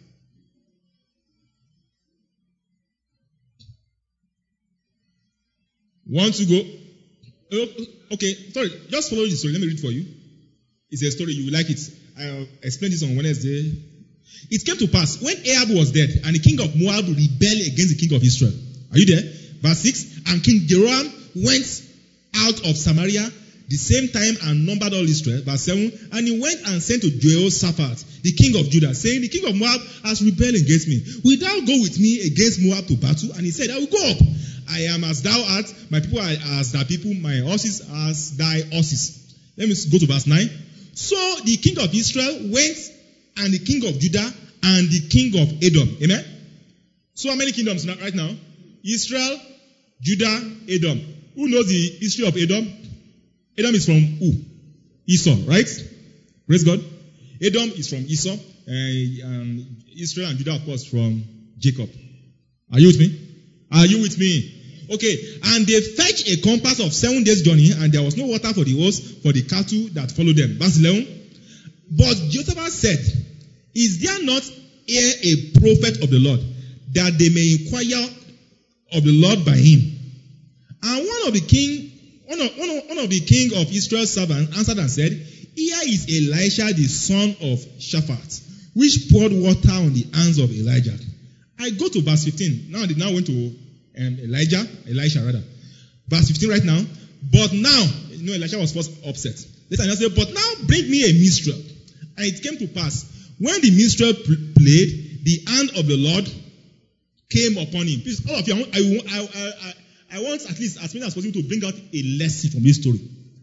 Want to go? Okay, sorry, just follow the story. Let me read for you. It's a story, you will like it. I explained this on Wednesday. It came to pass when Ahab was dead and the king of Moab rebelled against the king of Israel. Are you there? Verse six. And King Jeroboam went out of Samaria the same time and numbered all Israel. Verse seven. And he went and sent to Jehoshaphat, the king of Judah, saying, the king of Moab has rebelled against me. Will thou go with me against Moab to battle? And he said, I will go up. I am as thou art, my people are as thy people, my horses as thy horses. Let me go to verse nine. So the king of Israel went, and the king of Judah, and the king of Edom. Amen? So how many kingdoms now, right now? Israel, Judah, Edom. Who knows the history of Edom? Edom is from who? Esau, right? Praise God. Edom is from Esau. Uh, um, Israel and Judah, of course, from Jacob. Are you with me? Are you with me? Okay. And they fetched a compass of seven days' journey, and there was no water for the horse, for the cattle that followed them. Verse eleven. But Jehoshaphat said, is there not here a prophet of the Lord, that they may inquire of the Lord by him? And one of the king, one of, one of, one of the king of Israel's servants answered and said, here is Elisha the son of Shaphat, which poured water on the hands of Elijah. I go to verse fifteen. Now they now went to um, Elijah, Elisha rather. Verse fifteen right now. But now, you know, Elisha was first upset. Later I say, but now bring me a minstrel. And it came to pass, when the minstrel played, the hand of the Lord came upon him. Please, all of you, I want, I, I, I, I want at least as many as possible to bring out a lesson from this story.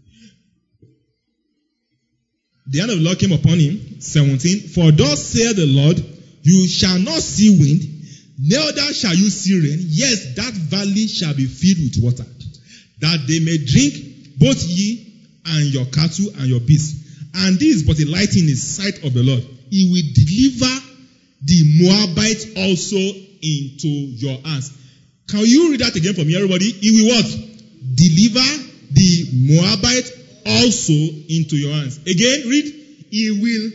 The hand of the Lord came upon him. seventeen. For thus saith the Lord, you shall not see wind, neither shall you see rain. Yes, that valley shall be filled with water, that they may drink, both ye and your cattle and your beasts. And this is but a light in the sight of the Lord. He will deliver the Moabites also into your hands. Can you read that again for me, everybody? He will what? Deliver the Moabites also into your hands. Again, read. He will.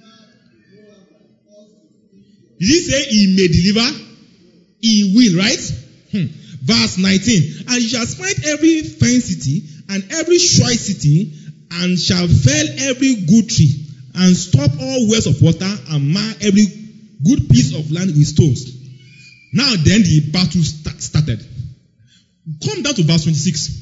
Did he say he may deliver? He will, right? Hmm. Verse nineteen. And you shall smite every fine city and every shy city, and shall fell every good tree, and stop all wells of water, and mar every good piece of land with stones. Now then the battle start, started. Come down to verse twenty-six.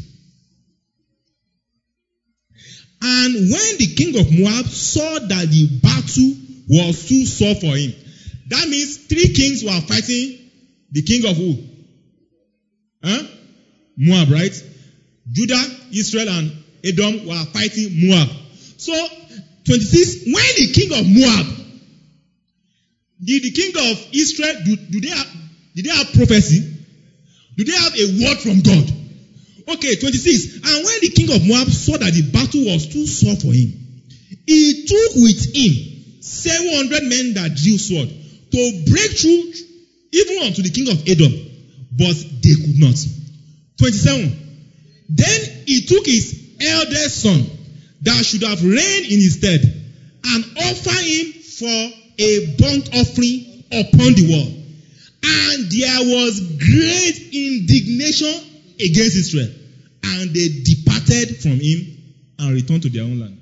And when the king of Moab saw that the battle was too sore for him, that means three kings were fighting the king of who? Huh? Moab, right? Judah, Israel, and Edom were fighting Moab. So, twenty-six, when the king of Moab, did the king of Israel, do, do they have, did they have prophecy? Do they have a word from God? Okay, twenty-six. And when the king of Moab saw that the battle was too sore for him, he took with him seven hundred men that drew sword to break through even unto the king of Edom, but they could not. twenty-seven. Then he took his eldest son that should have reigned in his stead, and offered him for a burnt offering upon the wall. And there was great indignation against Israel, and they departed from him and returned to their own land.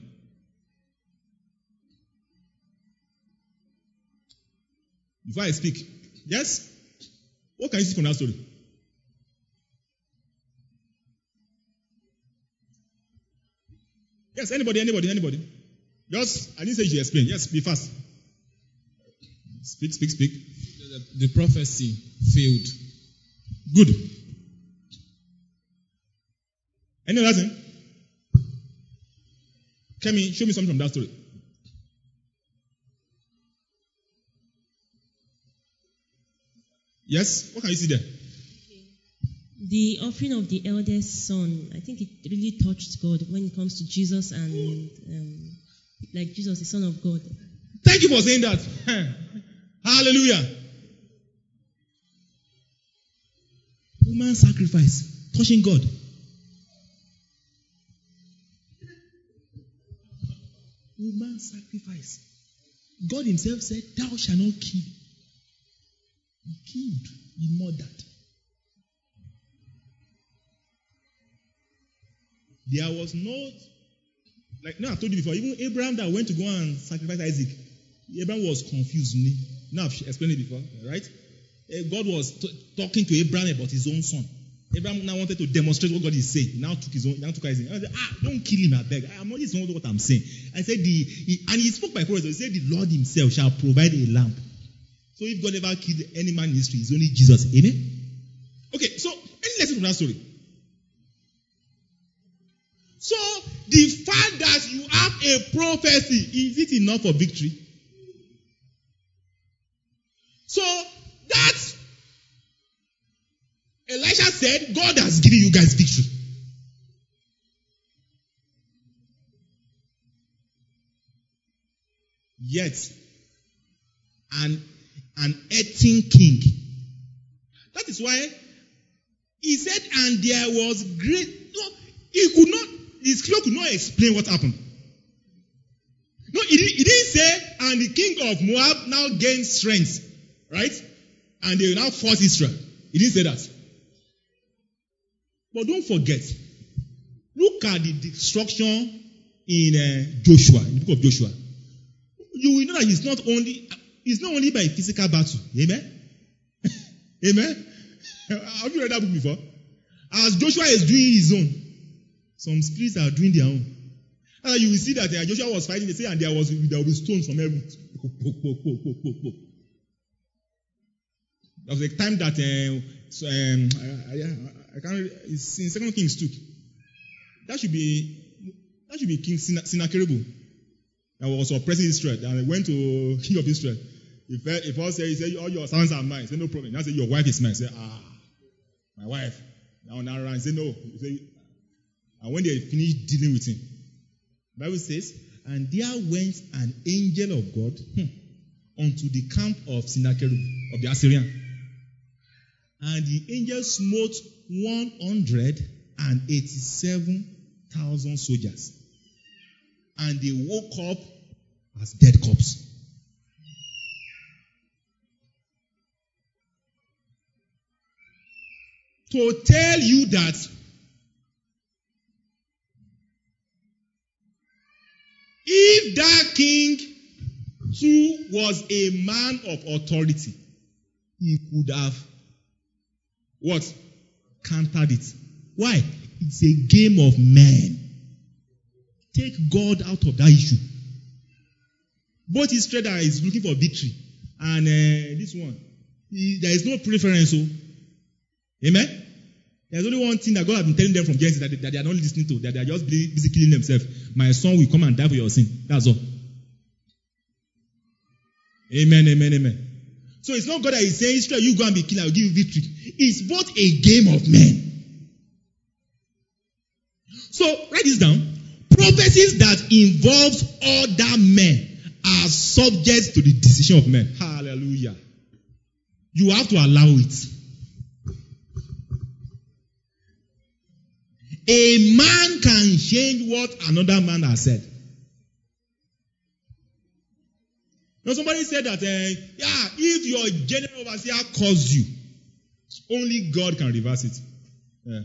Before I speak, yes? What can you see from that story? Yes, anybody, anybody, anybody. Just, I didn't say you should explain. Yes, be fast. Speak, speak, speak. The, the prophecy failed. Good. Any other thing? Kemi, show me something from that story. Yes? What can you see there? The offering of the eldest son, I think it really touched God when it comes to Jesus and um, like Jesus, the Son of God. Thank you for saying that. Hallelujah. Human sacrifice, touching God. Human sacrifice. God himself said, thou shalt not kill. He killed. He murdered. There was no, like now I've told you before, even Abraham that went to go and sacrifice Isaac, Abraham was confused. Now I've explained it before, right? God was t- talking to Abraham about his own son. Abraham now wanted to demonstrate what God is saying. He now took his own, now took Isaac. I said, ah, don't kill him, I beg. I'm not, this is not what I'm saying. I said, the, he, and he spoke by promise. He said, the Lord himself shall provide a lamp. So if God ever killed any man in history, it's only Jesus. Amen? Okay, so any lesson from that story? So the fact that you have a prophecy, is it enough for victory? So that Elisha said, God has given you guys victory. Yet, an, an earthing king. That is why he said, and there was great. No, he could not, his scripture could not explain what happened. No, he, he didn't say, and the king of Moab now gained strength, right? And they will now force Israel. He didn't say that. But don't forget, look at the destruction in uh, Joshua, in the book of Joshua. You will know that it's not only it's not only by physical battle. Amen? Amen? Have you read that book before? As Joshua is doing his own, some spirits are doing their own. And you will see that uh, Joshua was fighting, they say, and there was there will be stones from heaven. There was a time that uh, so, um, I, I, I can't. It's in Second Kings two. That should be that should be King Sennacherib. That was oppressing Israel. And I went to King of Israel. He first said, he said, all your sons are mine. He said, no problem. Now say, your wife is mine. He said, ah, my wife. Now now run. He said, no. He said, and when they finished dealing with him, the Bible says, and there went an angel of God hmm, unto the camp of Sennacherib, of the Assyrian. And the angel smote one hundred eighty-seven thousand soldiers. And they woke up as dead corpses. To tell you that if that king too was a man of authority, he could have what? Countered it. Why? It's a game of men. Take God out of that issue. Both Israel is looking for victory, and uh, this one, he, there is no preference. So, amen. There's only one thing that God has been telling them from Genesis that they, that they are not listening to, that they are just busy killing themselves. My son will come and die for your sin. That's all. Amen, amen, amen. So it's not God that is saying, Israel, you go and be killed, I will give you victory. It's both a game of men. So write this down. Prophecies that involve other men are subject to the decision of men. Hallelujah. You have to allow it. A man can change what another man has said. Now somebody said that, uh, yeah, if your general overseer calls you, only God can reverse it. Yeah.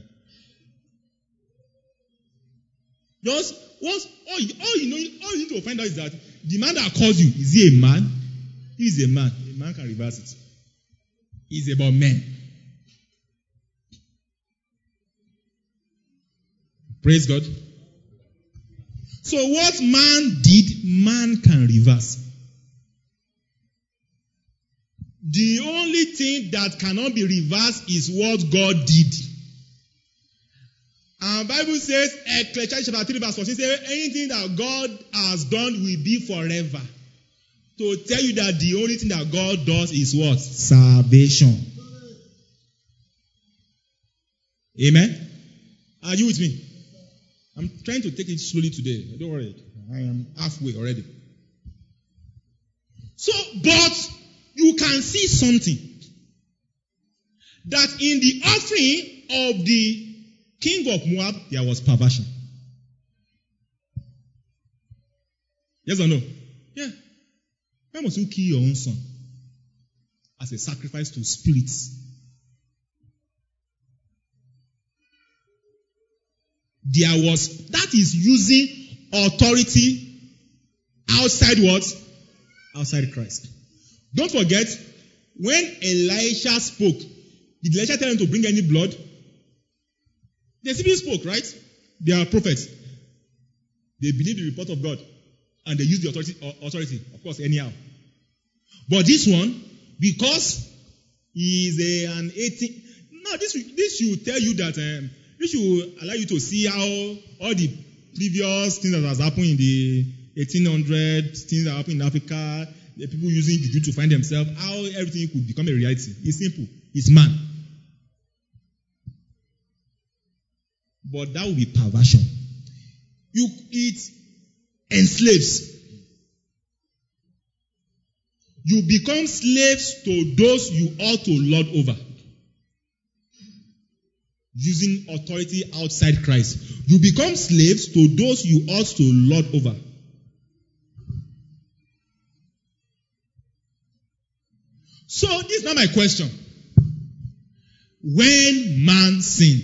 Just once, all you, all you know, all you need to find out is that the man that calls you, is he a man? He is a man. A man can reverse it. It's about men. Praise God. So what man did, man can reverse. The only thing that cannot be reversed is what God did. And the Bible says, Ecclesiastes chapter three verse fourteen says, anything that God has done will be forever. To tell you that the only thing that God does is what? Salvation. Amen? Are you with me? I'm trying to take it slowly today. Don't worry. I am halfway already. So, but you can see something. That in the offering of the king of Moab, there was perversion. Yes or no? Yeah. Why must you kill your own son as a sacrifice to spirits? There was, that is using authority outside what? Outside Christ. Don't forget, when Elisha spoke, did Elisha tell him to bring any blood? They simply spoke, right? They are prophets. They believe the report of God. And they use the authority, authority, of course, anyhow. But this one, because he is a, an eighteen, Now, this this should tell you that um, this should allow you to see how all the previous things that has happened in the eighteen hundreds, things that happened in Africa, the people using juju to find themselves, how everything could become a reality. It's simple. It's man. But that will be perversion. You it enslaves. You become slaves to those you ought to lord over. Using authority outside Christ. You become slaves to those you ought to lord over. So, this is not my question. When man sinned,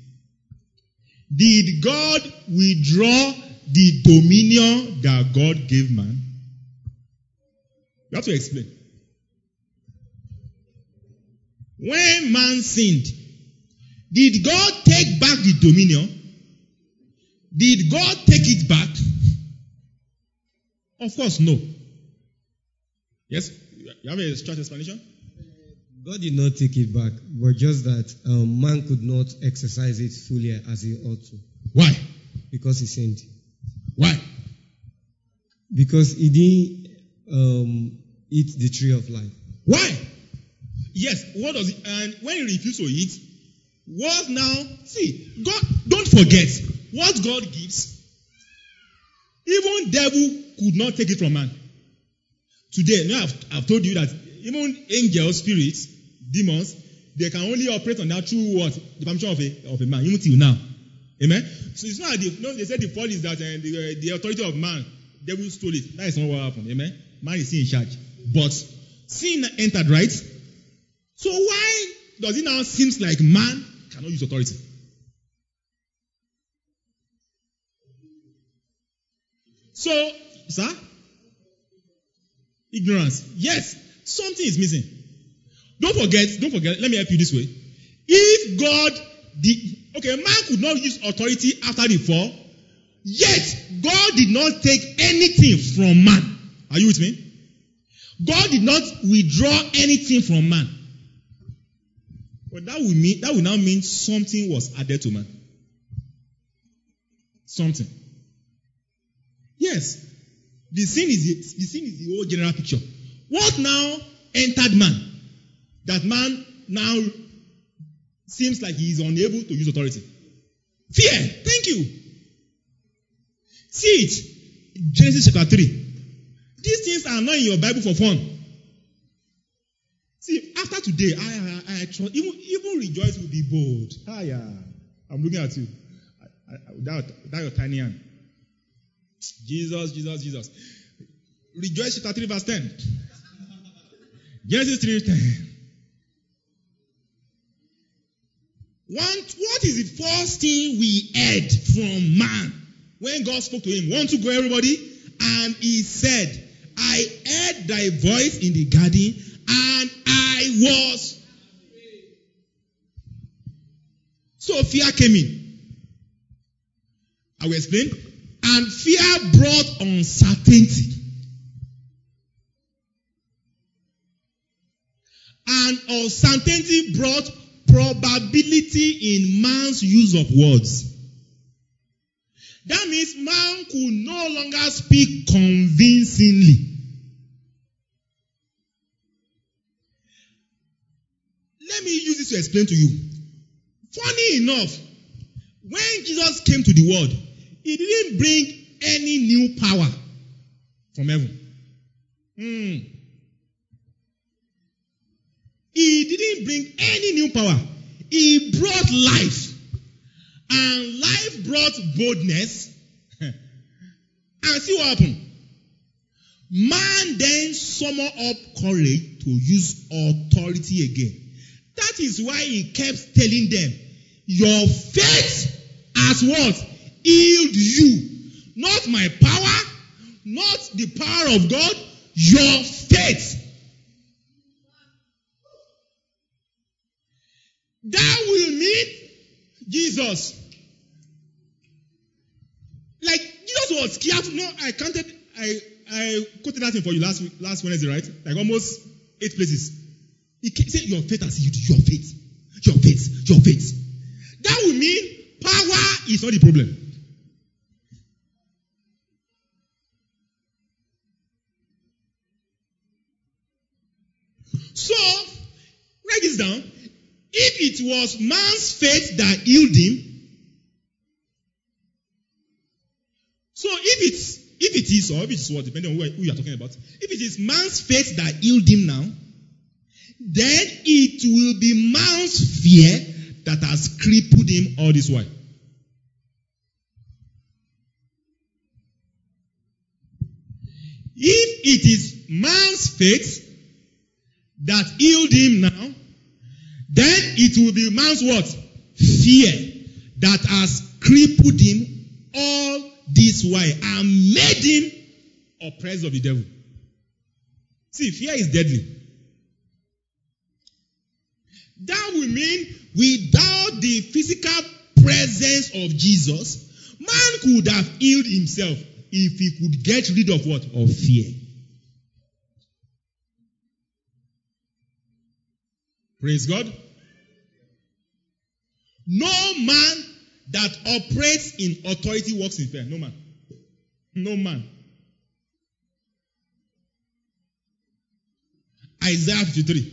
did God withdraw the dominion that God gave man? You have to explain. When man sinned, did God take back the dominion? Did God take it back? Of course, no. Yes? You have a short explanation? God did not take it back, but just that um, man could not exercise it fully as he ought to. Why? Because he sinned. Why? Because he didn't um, eat the tree of life. Why? Yes, what does it, and when he refused to eat, what now? See, God, don't forget, what God gives, even devil could not take it from man. Today, now I've, I've told you that even angels, spirits, demons, they can only operate on that through what? The permission of a, of a man, even till now. Amen? So it's not that, the, no, they said the fall is that uh, the, uh, the authority of man, devil stole it. That is not what happened. Amen? Man is still in charge. But sin entered, right? So why does it now seem like man cannot use authority? So, sir? Ignorance. Yes, something is missing. Don't forget, don't forget, let me help you this way. If God did, okay, man could not use authority after the fall, yet God did not take anything from man. Are you with me? God did not withdraw anything from man. But that will mean, that will now mean something was added to man. Something. Yes. The sin is the, the sin is the whole general picture. What now entered man? That man now seems like he is unable to use authority. Fear. Thank you. See it. Genesis chapter three. These things are not in your Bible for fun. See, after today, I, I, I trust, even, even Rejoice will be bold. Ah, yeah. I'm looking at you. I, I, that, that your tiny hand. Jesus, Jesus, Jesus. Rejoice chapter three verse ten. Genesis three ten. One, what is the first thing we heard from man when God spoke to him? Want to go, everybody? And he said, I heard thy voice in the garden, and I was. So fear came in. I will explain. And fear brought uncertainty. And uncertainty brought probability in man's use of words. That means man could no longer speak convincingly. Let me use this to explain to you. Funny enough, when Jesus came to the world, he didn't bring any new power from heaven. Hmm. He didn't bring any new power. He brought life. And life brought boldness. And see what happened. Man then summoned up courage to use authority again. That is why he kept telling them, your faith has what? Healed you. Not my power, not the power of God, your faith. That will mean Jesus. Like Jesus was careful. No, I counted, I I quoted that thing for you last week, last Wednesday, right? Like almost eight places. He said, your faith has healed you. Your faith. Your faith, your faith. That will mean power is not the problem. So, write this down. If it was man's faith that healed him, so if it's if it is, or if it is what, depending on who, who you are talking about, if it is man's faith that healed him now, then it will be man's fear that has crippled him all this while. If it is man's faith that healed him now, then it will be man's what? Fear that has crippled him all this while and made him oppressed of the devil. See, fear is deadly. That will mean without the physical presence of Jesus, man could have healed himself if he could get rid of what? Of fear. Praise God. No man that operates in authority works in fear. No man. No man. Isaiah fifty-three.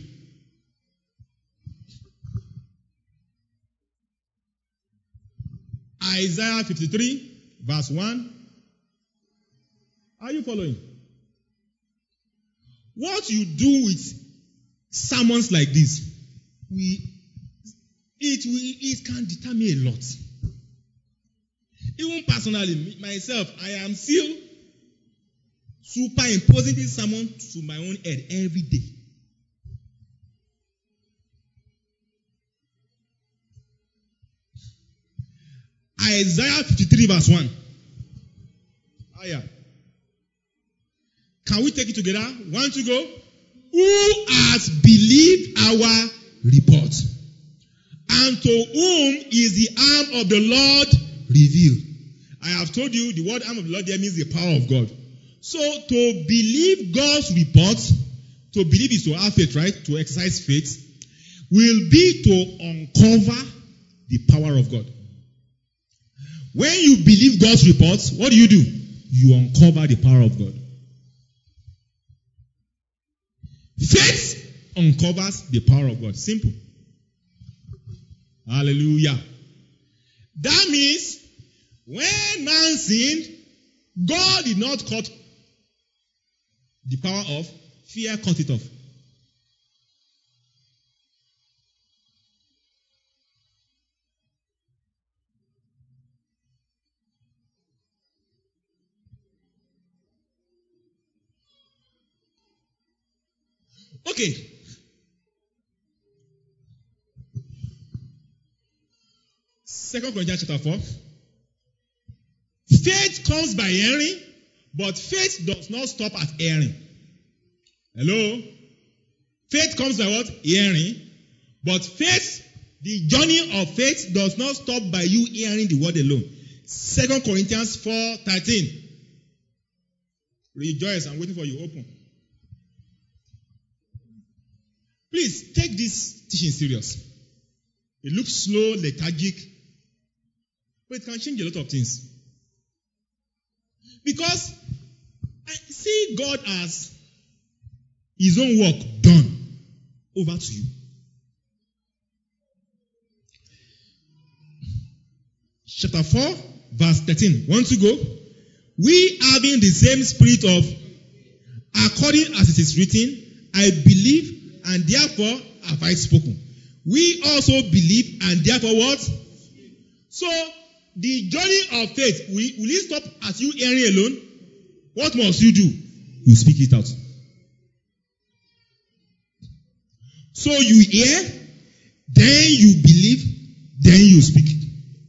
Isaiah fifty-three, verse one. Are you following? What you do with sermons like this, we it will it can determine a lot. Even personally, myself, I am still superimposing this sermon to my own head every day. Isaiah fifty-three, verse one. Ah, yeah. Can we take it together? One to go. Who has believed our report? And to whom is the arm of the Lord revealed? I have told you the word arm of the Lord there means the power of God. So to believe God's report, to believe is to have faith, right? To exercise faith, will be to uncover the power of God. When you believe God's reports, what do you do? You uncover the power of God. Faith uncovers the power of God. Simple. Hallelujah. That means when man sinned, God did not cut the power off. Fear cut it off. Okay. Second Corinthians chapter four. Faith comes by hearing, but faith does not stop at hearing. Hello? Faith comes by what? Hearing. But faith, the journey of faith does not stop by you hearing the word alone. Second Corinthians four thirteen. Rejoice, I'm waiting for you. Open. Please take this teaching serious. It looks slow, lethargic, but it can change a lot of things. Because I see God as His own work done. Over to you. Chapter four, verse thirteen. Want to go? We having the same spirit of, according as it is written, I believe and therefore have I spoken. We also believe and therefore what? So, the journey of faith, will, will it stop at you hearing alone? What must you do? You speak it out. So you hear, then you believe, then you speak it.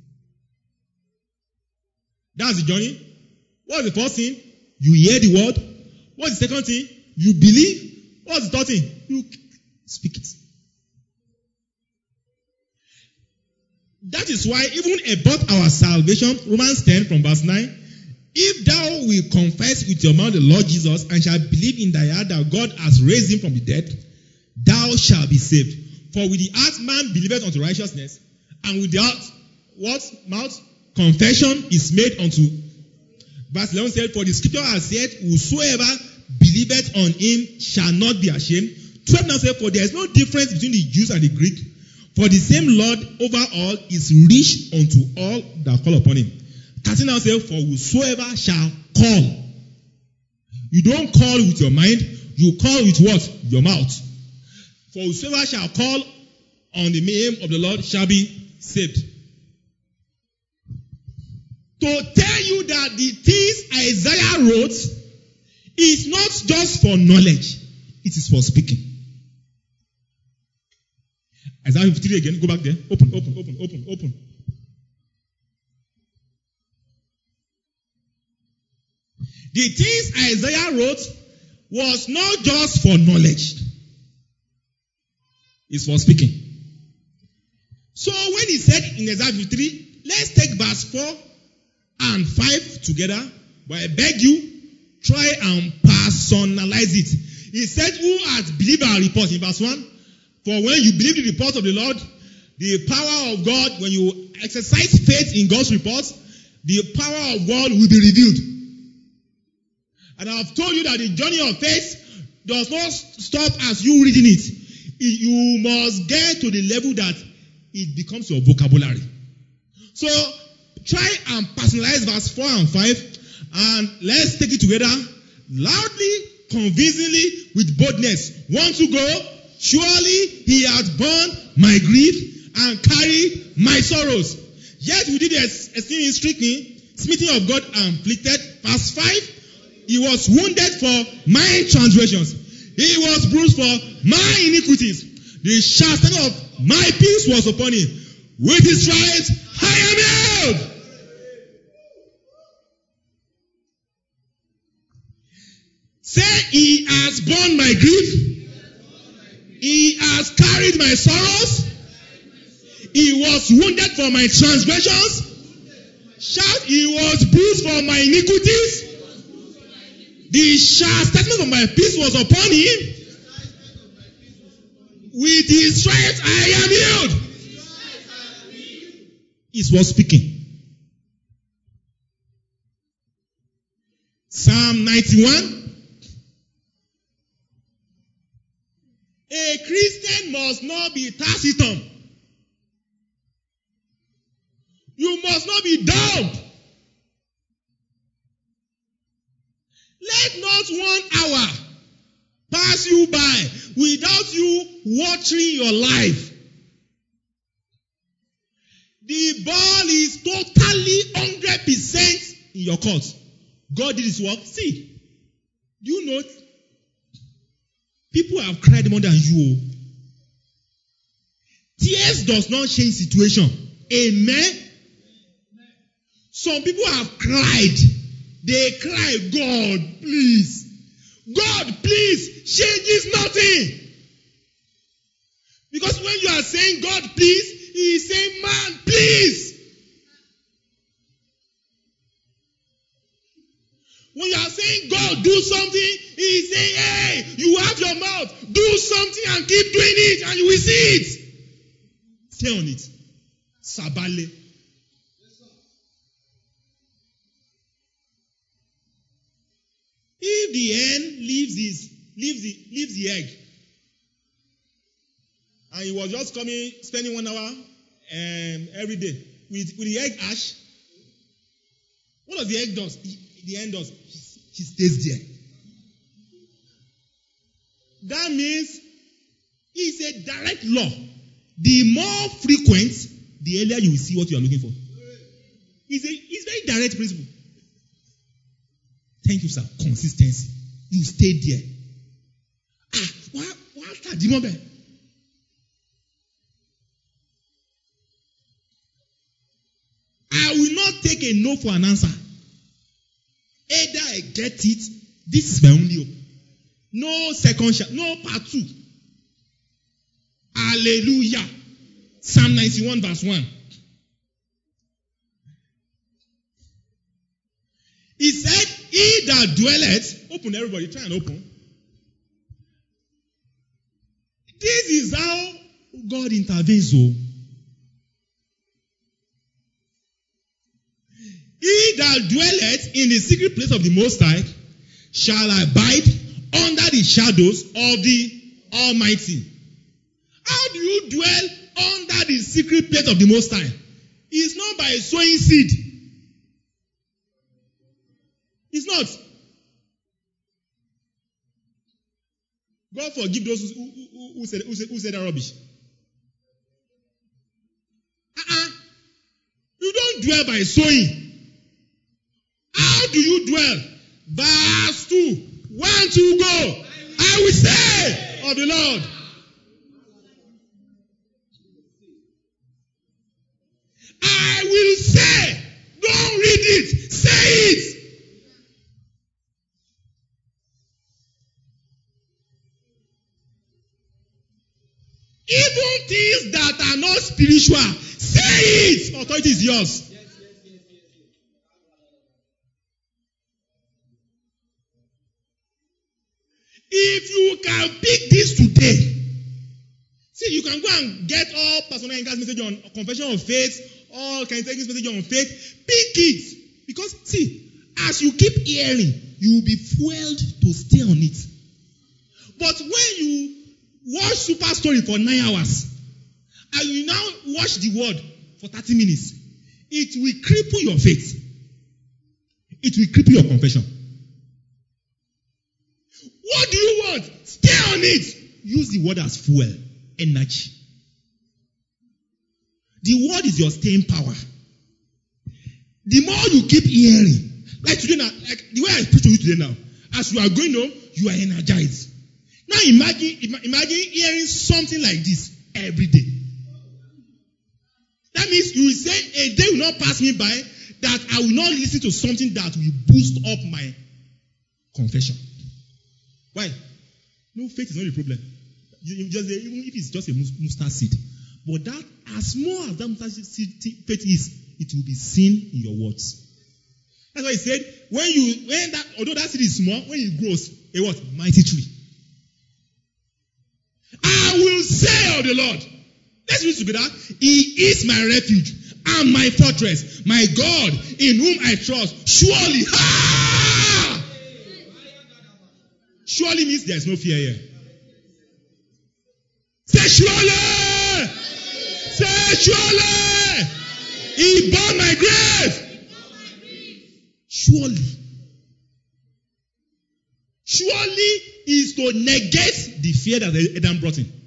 That's the journey. What's the first thing? You hear the word. What's the second thing? You believe. What's the third thing? You speak it. That is why even about our salvation, Romans ten from verse nine, if thou wilt confess with your mouth the Lord Jesus and shalt believe in thy heart that God has raised him from the dead, thou shalt be saved. For with the heart man believeth unto righteousness, and with the heart, what? Mouth? Confession is made unto. Verse eleven said, for the scripture has said, whosoever believeth on him shall not be ashamed. twelve now said, for there is no difference between the Jews and the Greek, for the same Lord over all is rich unto all that call upon him. thirteen now said, for whosoever shall call. You don't call with your mind, you call with what? Your mouth. For whosoever shall call on the name of the Lord shall be saved. To tell you that the things Isaiah wrote is not just for knowledge, it is for speaking. Isaiah fifty-three again, go back there. Open, open, open, open, open. The things Isaiah wrote was not just for knowledge, it's for speaking. So when he said in Isaiah fifty-three, let's take verse four and five together, but I beg you, try and personalize it. He said, who has believed our report in verse one? For when you believe the report of the Lord, the power of God, when you exercise faith in God's report, the power of God will be revealed. And I have told you that the journey of faith does not stop as you reading it. You must get to the level that it becomes your vocabulary. So, try and personalize verse four and five, and let's take it together loudly, convincingly, with boldness. Want to go? Surely he has borne my grief and carried my sorrows. Yet we did esteem him stricken, smitten of God and afflicted. Verse five, he was wounded for my transgressions. He was bruised for my iniquities. The chastisement of my peace was upon him. With his stripes I am healed. Say, he has borne my grief. He has carried my sorrows. He was wounded for my transgressions. Shout, he was bruised for my iniquities. The chastisement of my peace was upon him. With his stripes I am healed. It was speaking. Psalm ninety-one. A Christian must not be taciturn. You must not be dumb. Let not one hour pass you by without you watering your life. The ball is totally one hundred percent in your court. God did his work. See, do you know people have cried more than you. Tears does not change situation. Amen. Some people have cried. They cry, God, please. God, please, change is nothing. Because when you are saying, God, please, he is saying, man, please. When you are saying, God, do something, he is saying, hey, you have your mouth. Do something and keep doing it and you will see it. Stay on it. Sabale. If the hen leaves his, leaves the, leaves the egg, and he was just coming, spending one hour um, every day with, with the egg ash, what does the egg does? The, the hen does. She stays there. That means it's a direct law. The more frequent, the earlier you will see what you are looking for. It's a it's very direct principle. Thank you, sir. Consistency. You stay there. Ah, what what the moment? I will not take a no for an answer. Either I get it, this is my only hope. No second shot, no part two. Hallelujah. Psalm ninety-one verse one. He said, he that dwelleth, open everybody, try and open. This is how God intervenes. Oh. He that dwelleth in the secret place of the Most High shall abide under the shadows of the Almighty. How do you dwell under the secret place of the Most High? It's not by sowing seed. It's not. God forgive those who, who, who, who, said, who, said, who said that rubbish. Uh-uh. You don't dwell by sowing. How do you dwell? Verse two. One, two, go. I will say of the Lord. I will say. Don't read it. Say it. Even things that are not spiritual, say it. Authority is yours. If you can pick this today, see, you can go and get all personal encounter message on confession of faith, all charismatic message on faith. Pick it. Because, see, as you keep hearing, you will be fueled to stay on it. But when you watch Super Story for nine hours, and you now watch the word for thirty minutes, it will cripple your faith. It will cripple your confession. What do you want? Stay on it. Use the word as fuel, energy. The word is your staying power. The more you keep hearing, like today now, like the way I preach to you today now, as you are going home, you are energized. Now imagine, imagine hearing something like this every day. That means you will say, a day will not pass me by that I will not listen to something that will boost up my confession. Why? No, faith is not a problem. You, you just, even if it's just a mustard seed. But that, as small as that mustard seed faith is, it will be seen in your words. That's why he said, when you, when that, although that seed is small, when it grows, a what? Mighty tree. I will say of the Lord. Let's read together. He is my refuge and my fortress, my God in whom I trust. Surely, ha! Surely means there is no fear here. Say surely! Say surely! He bore my grave! Surely. Surely is to negate the fear that Adam brought in.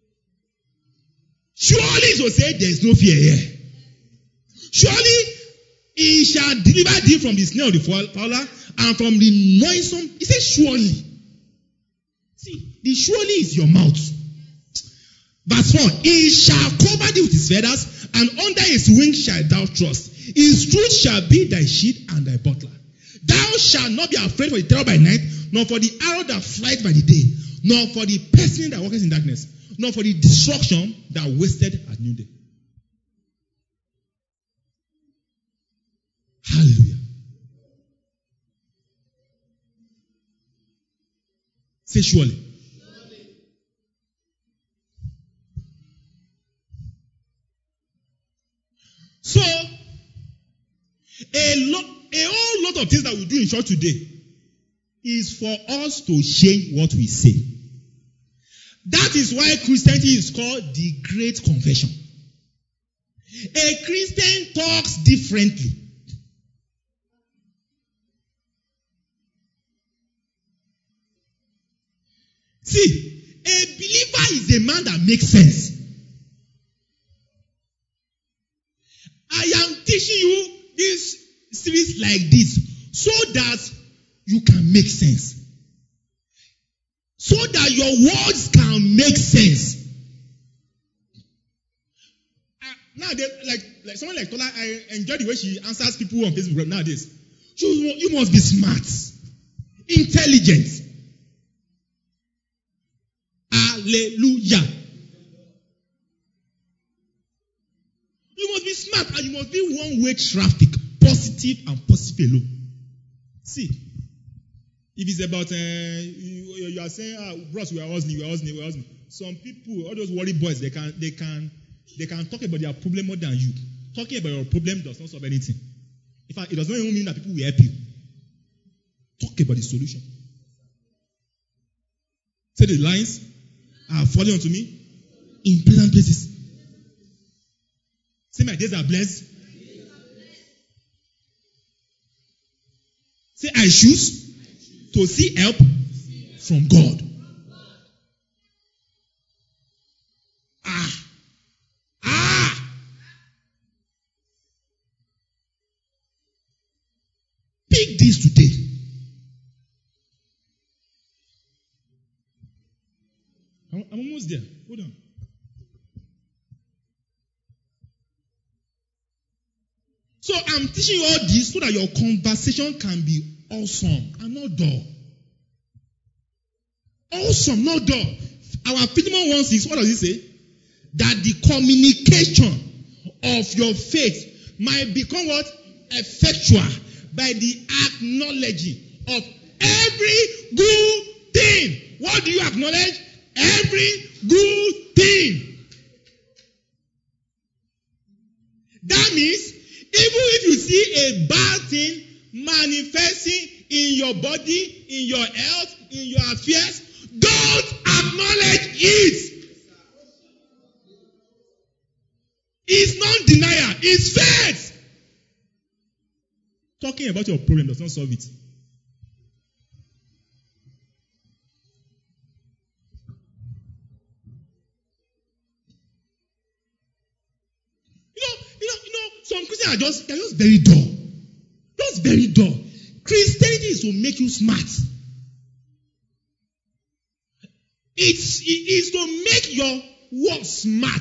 Surely is to say there is no fear here. Surely he shall deliver thee from the snare of the fowler and from the noisome. He says surely. See, the surely is your mouth. Verse four. He shall cover thee with his feathers, and under his wings shalt thou trust. His truth shall be thy shield and thy buckler. Thou shalt not be afraid for the terror by night, nor for the arrow that flies by the day, nor for the pestilence that walketh in darkness, nor for the destruction that wasted at noonday. Hallelujah. Say surely. So, a lot, a whole lot of things that we do in church today is for us to change what we say. That is why Christianity is called the Great Confession. A Christian talks differently. See, a believer is a man that makes sense. I am teaching you this series like this so that you can make sense. So that your words can make sense. Uh, nowadays, like, like someone like Tola, I enjoy the way she answers people on Facebook nowadays. You, you must be smart, intelligent. Hallelujah. You must be smart and you must be one-way traffic, positive and positive alone. See, If it's about, uh, you, you are saying, ah, bros, we are hustling, we are hustling, we are hustling. Some people, all those worry boys, they can, they can, they can talk about their problem more than you. Talking about your problem does not solve anything. In fact, it does not even mean that people will help you. Talk about the solution. Say the lines are falling onto me in pleasant places. Say my days are blessed. Say I choose to see help from God. Ah. Ah. Pick this today. I'm, I'm almost there. Hold on. So I'm teaching you all this so that your conversation can be awesome and not dull. Awesome, not dull. Our Philemon one six, what does it say? That the communication of your faith might become what? Effectual by the acknowledging of every good thing. What do you acknowledge? Every good thing. That means even if you see a bad thing manifesting in your body, in your health, in your affairs, don't acknowledge it. It's not denial, it's faith. Talking about your problem does not solve it. You know, you know, you know, some Christians are just, they're just very dull. Just very dull. Christianity is to make you smart. It's, it is to make your work smart.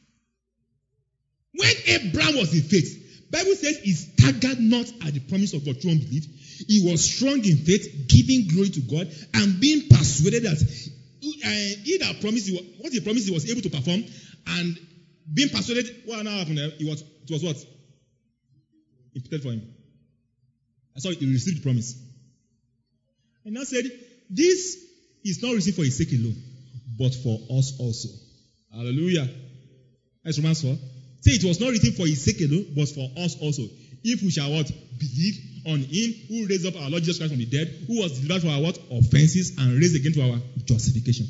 When Abraham was in faith, Bible says he staggered not at the promise of God through unbelief. He was strong in faith, giving glory to God, and being persuaded that uh, he that promised, he was, what he promised he was able to perform, and being persuaded, what now happened there? It was, it was what? Imputed for him. And so he received the promise. And now said, this is not received for his sake alone, but for us also. Hallelujah. That's Romans four. Say it was not written for his sake alone, but for us also. If we shall what? Believe on him who raised up our Lord Jesus Christ from the dead, who was delivered for our what? Offenses and raised again to our justification.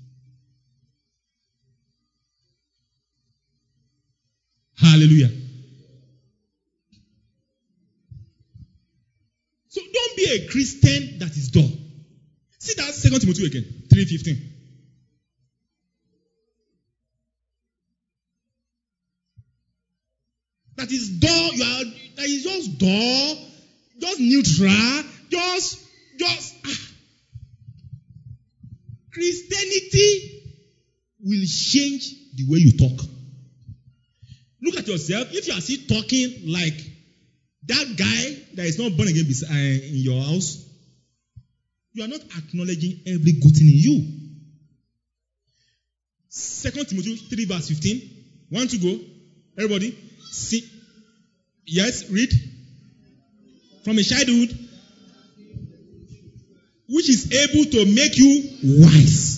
Hallelujah. So don't be a Christian that is dull. See that Second Timothy again, three fifteen. That is dull, you are that is just dull, just neutral, just just ah. Christianity will change the way you talk. Look at yourself. If you are still talking like that guy that is not born again in your house, you are not acknowledging every good thing in you. Second Timothy three verse fifteen. Want to go? Everybody? See. Yes, read. From a childhood, which is able to make you wise.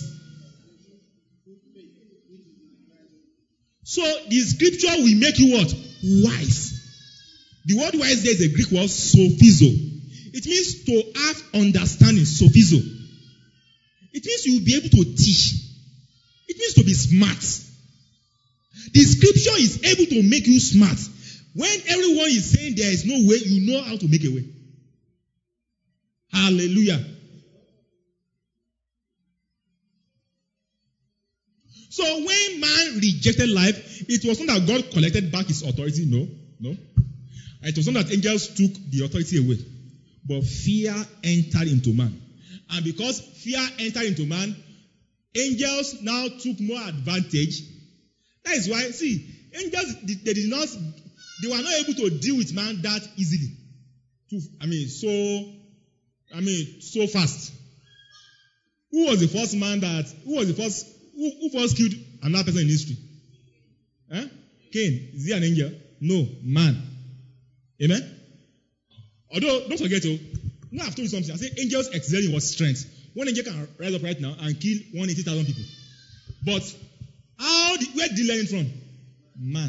So the scripture will make you what? Wise. The word wise there is a Greek word, sophizo. It means to have understanding, sophizo. It means you will be able to teach. It means to be smart. The scripture is able to make you smart. When everyone is saying there is no way, you know how to make a way. Hallelujah. So when man rejected life, it was not that God collected back his authority. No, no. It was not that angels took the authority away. But fear entered into man. And because fear entered into man, angels now took more advantage. That is why, see, angels, they did not, they were not able to deal with man that easily. I mean, so, I mean, so fast. Who was the first man that, who was the first, who, who first killed another person in history? Huh? Cain. Is he an angel? No, man. Amen? Although, don't forget, oh, You know, I've told you something. I say angels excel in what strength. One angel can rise up right now and kill one hundred eighty thousand people. But how did, where did he learn it from? Man.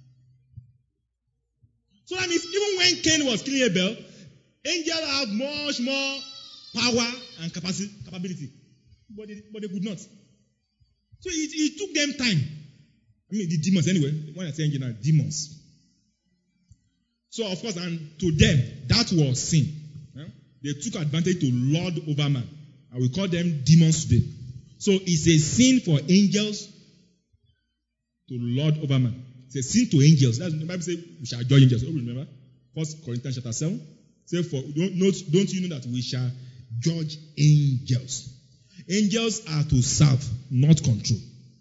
So that means even when Cain was killing Abel, angels have much more power and capacity, capability. But they, but they could not. So it, it took them time. I mean, the demons anyway. When I say angel now, demons. So of course, and to them, that was sin. Yeah? They took advantage to lord over man. And we call them demons today. So it's a sin for angels to lord over man. It's a sin to angels. That's the Bible says we shall judge angels. Oh, remember? First Corinthians chapter seven. Say for don't, don't you know that we shall judge angels? Angels are to serve, not control.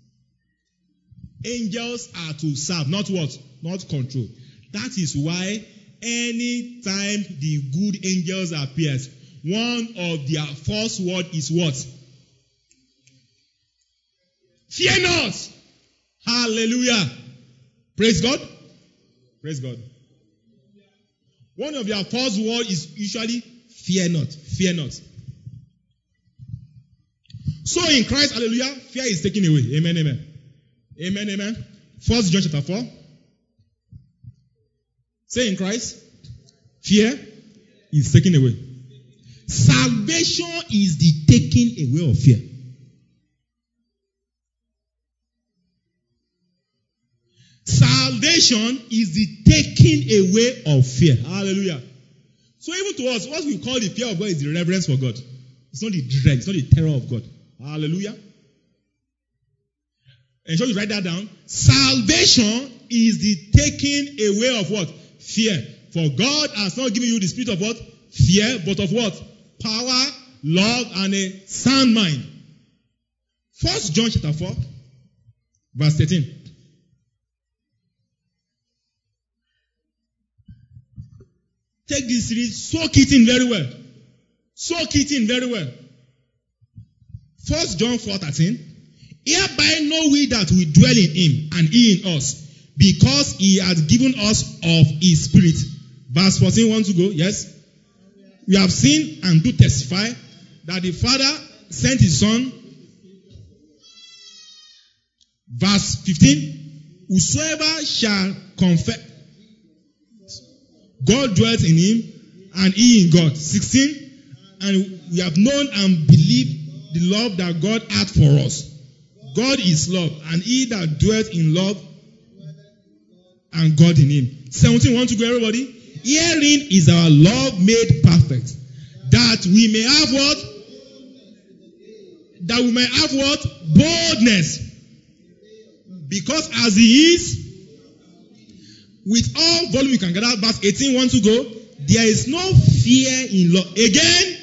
Angels are to serve, not what? Not control. That is why anytime the good angels appear, one of their first word is what? Fear not. Hallelujah. Praise God. Praise God. One of their first word is usually fear not. Fear not. So in Christ, hallelujah, fear is taken away. Amen, amen. Amen, amen. First John chapter four. Say in Christ, fear is taken away. Salvation is the taking away of fear. Salvation is the taking away of fear. Hallelujah. So even to us, what we call the fear of God is the reverence for God. It's not the dread, it's not the terror of God. Hallelujah. And so you write that down. Salvation is the taking away of what? Fear. For God has not given you the spirit of what? Fear, but of what? Power, love, and a sound mind. First John chapter four, verse thirteen. Take this series, soak it in very well. Soak it in very well. First John four thirteen. Hereby know we that we dwell in him and he in us, because he has given us of his spirit. Verse fourteen, want to go? Yes? We have seen and do testify that the Father sent his Son. Verse fifteen. Whosoever shall confess, God dwells in him and he in God. sixteen. And we have known and believed the love that God had for us. God is love, and he that dwelt in love and God in him. seventeen, want to go, everybody? Herein is our love made perfect, that we may have what? That we may have what? Boldness. Because as he is, with all volume you can gather, verse eighteen, want to go? There is no fear in love. Again?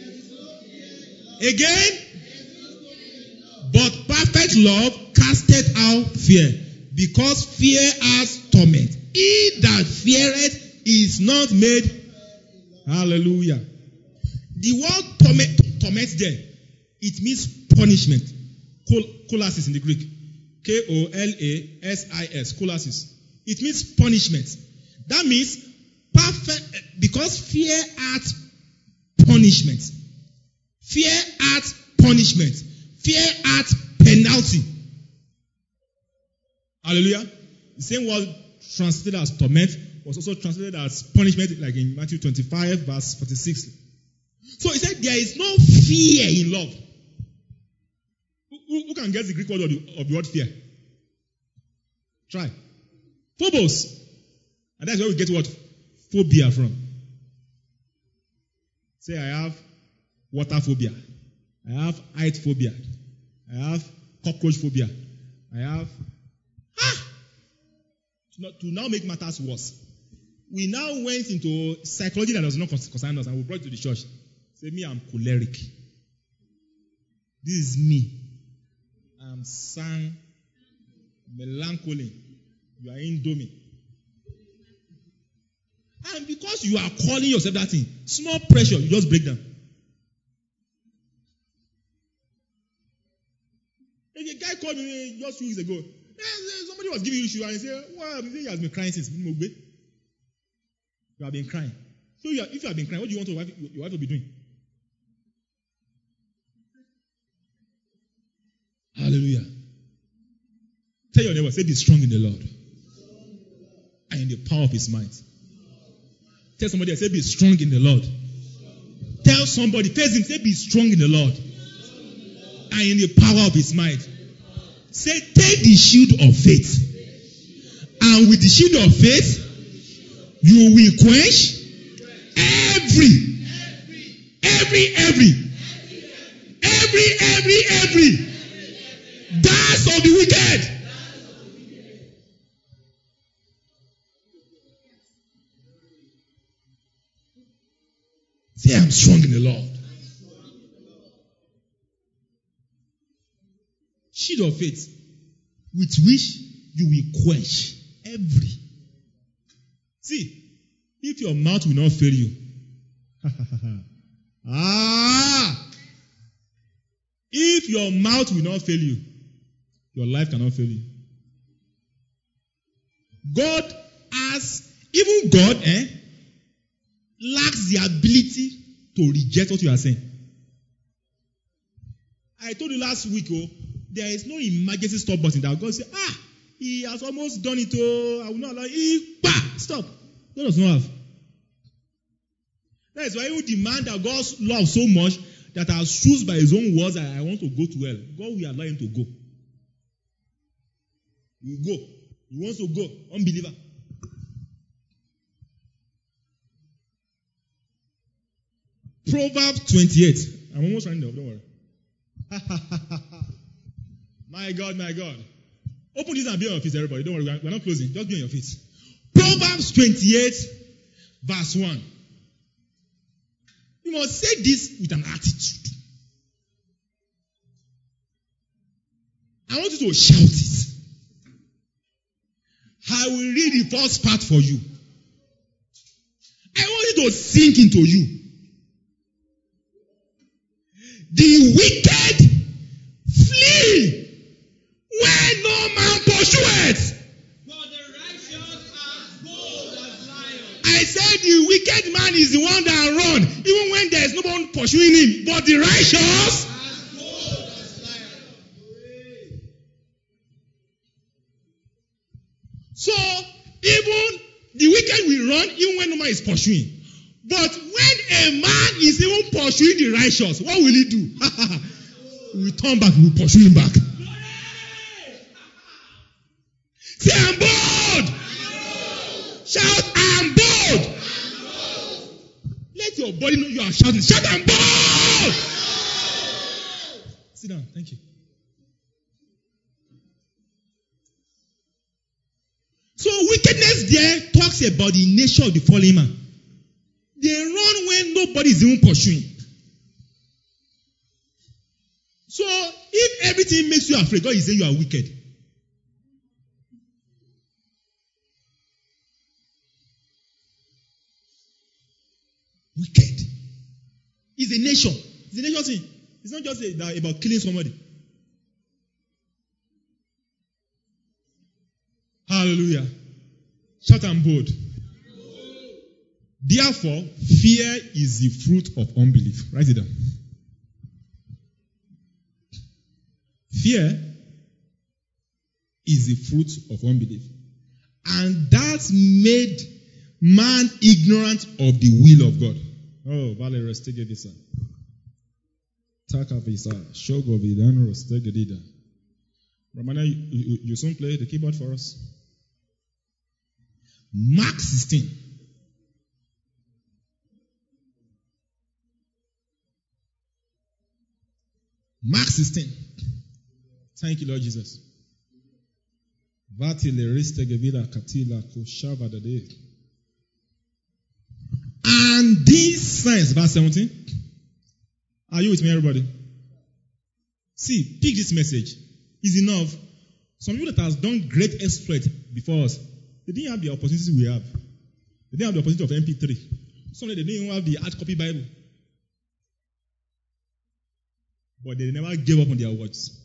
Again? But perfect love casteth out fear, because fear has torment. He that feareth is not made. Hallelujah. The word torment, torment there, it means punishment. Kol- Kolasis in the Greek. K O L A S I S. Kolasis. It means punishment. That means perfect, because fear has punishment. Fear has punishment. Fear at penalty. Hallelujah. The same word translated as torment was also translated as punishment, like in Matthew twenty-five, verse forty-six. So he said there is no fear in love. Who, who, who can guess the Greek word of the, of the word fear? Try. Phobos. And that's where we get what? Phobia from. Say, I have water phobia. I have height phobia. I have cockroach phobia. I have... Ah! To, not, to now make matters worse, we now went into psychology that does not concern us, and we brought it to the church. Say, me, I'm choleric. This is me. I'm sang, melancholy. You are indomie. And because you are calling yourself that thing, small pressure, you just break down. A guy called me just two weeks ago. Somebody was giving you issue and he said, well, he has been crying since. You have been crying. So you are, if you have been crying, what do you want your wife, your wife to be doing? Hallelujah. Tell your neighbor, say, be strong in the Lord and in the power of his might. Tell somebody else, say, be strong in the Lord. Tell somebody, face him, say, be strong in the Lord and in the power of his might. Say, take the shield of faith. And with the shield of faith, you will quench every, every, every, every, every, every dance of the wicked. Say, I'm strong in the Lord. Shield of faith, with which you will quench every. See, if your mouth will not fail you, ah, if your mouth will not fail you, your life cannot fail you. God has, even God, eh, lacks the ability to reject what you are saying. I told you last week, oh, there is no emergency stop button that God say, ah, he has almost done it, oh, I will not allow it. Bah, stop. God does not have. That is why he will demand that God's love so much that I choose by his own words that I want to go to hell. God will allow him to go. He will go. He wants to go. Unbeliever. Proverbs twenty-eight. I'm almost running off, don't worry. My God, my God. Open this and be on your feet, everybody. Don't worry, we're not closing. Just be on your feet. Proverbs twenty-eight, verse one. You must say this with an attitude. I want you to shout it. I will read the first part for you. I want you to sink into you. The wicked flee when no man pursueth. But the righteous are bold as lions. I said the wicked man is the one that run, even when there is no one pursuing him. But the righteous As bold as lions. So even the wicked will run, even when no man is pursuing. But when a man is even pursuing the righteous, what will he do? We turn back, we will pursue him back. Say, I'm bold. Shout, I'm bold. Let your body know you are shouting. Shout, I'm bold. Sit down. Thank you. So wickedness there talks about the nature of the fallen man. They run when nobody is even pursuing. So if everything makes you afraid, God is saying you are wicked. Wicked. It's a nation. It's a nation thing. It's not just a, about killing somebody. Hallelujah. Shout, I'm bold. Therefore, fear is the fruit of unbelief. Write it down. Fear is the fruit of unbelief. And that made man ignorant of the will of God. Oh, Valerie, restegedisa. Takavisa. Shogovidan restegedida. Ramana, you, you, you soon play the keyboard for us. Mark sixteen. Mark sixteen. Thank you, Lord Jesus. And these signs, verse seventeen. Are you with me, everybody? See, pick this message. It's enough. Some people that has done great exploits before us, they didn't have the opportunities we have. They didn't have the opportunity of M P three. Some they didn't even have the hard copy Bible. But they never gave up on their words.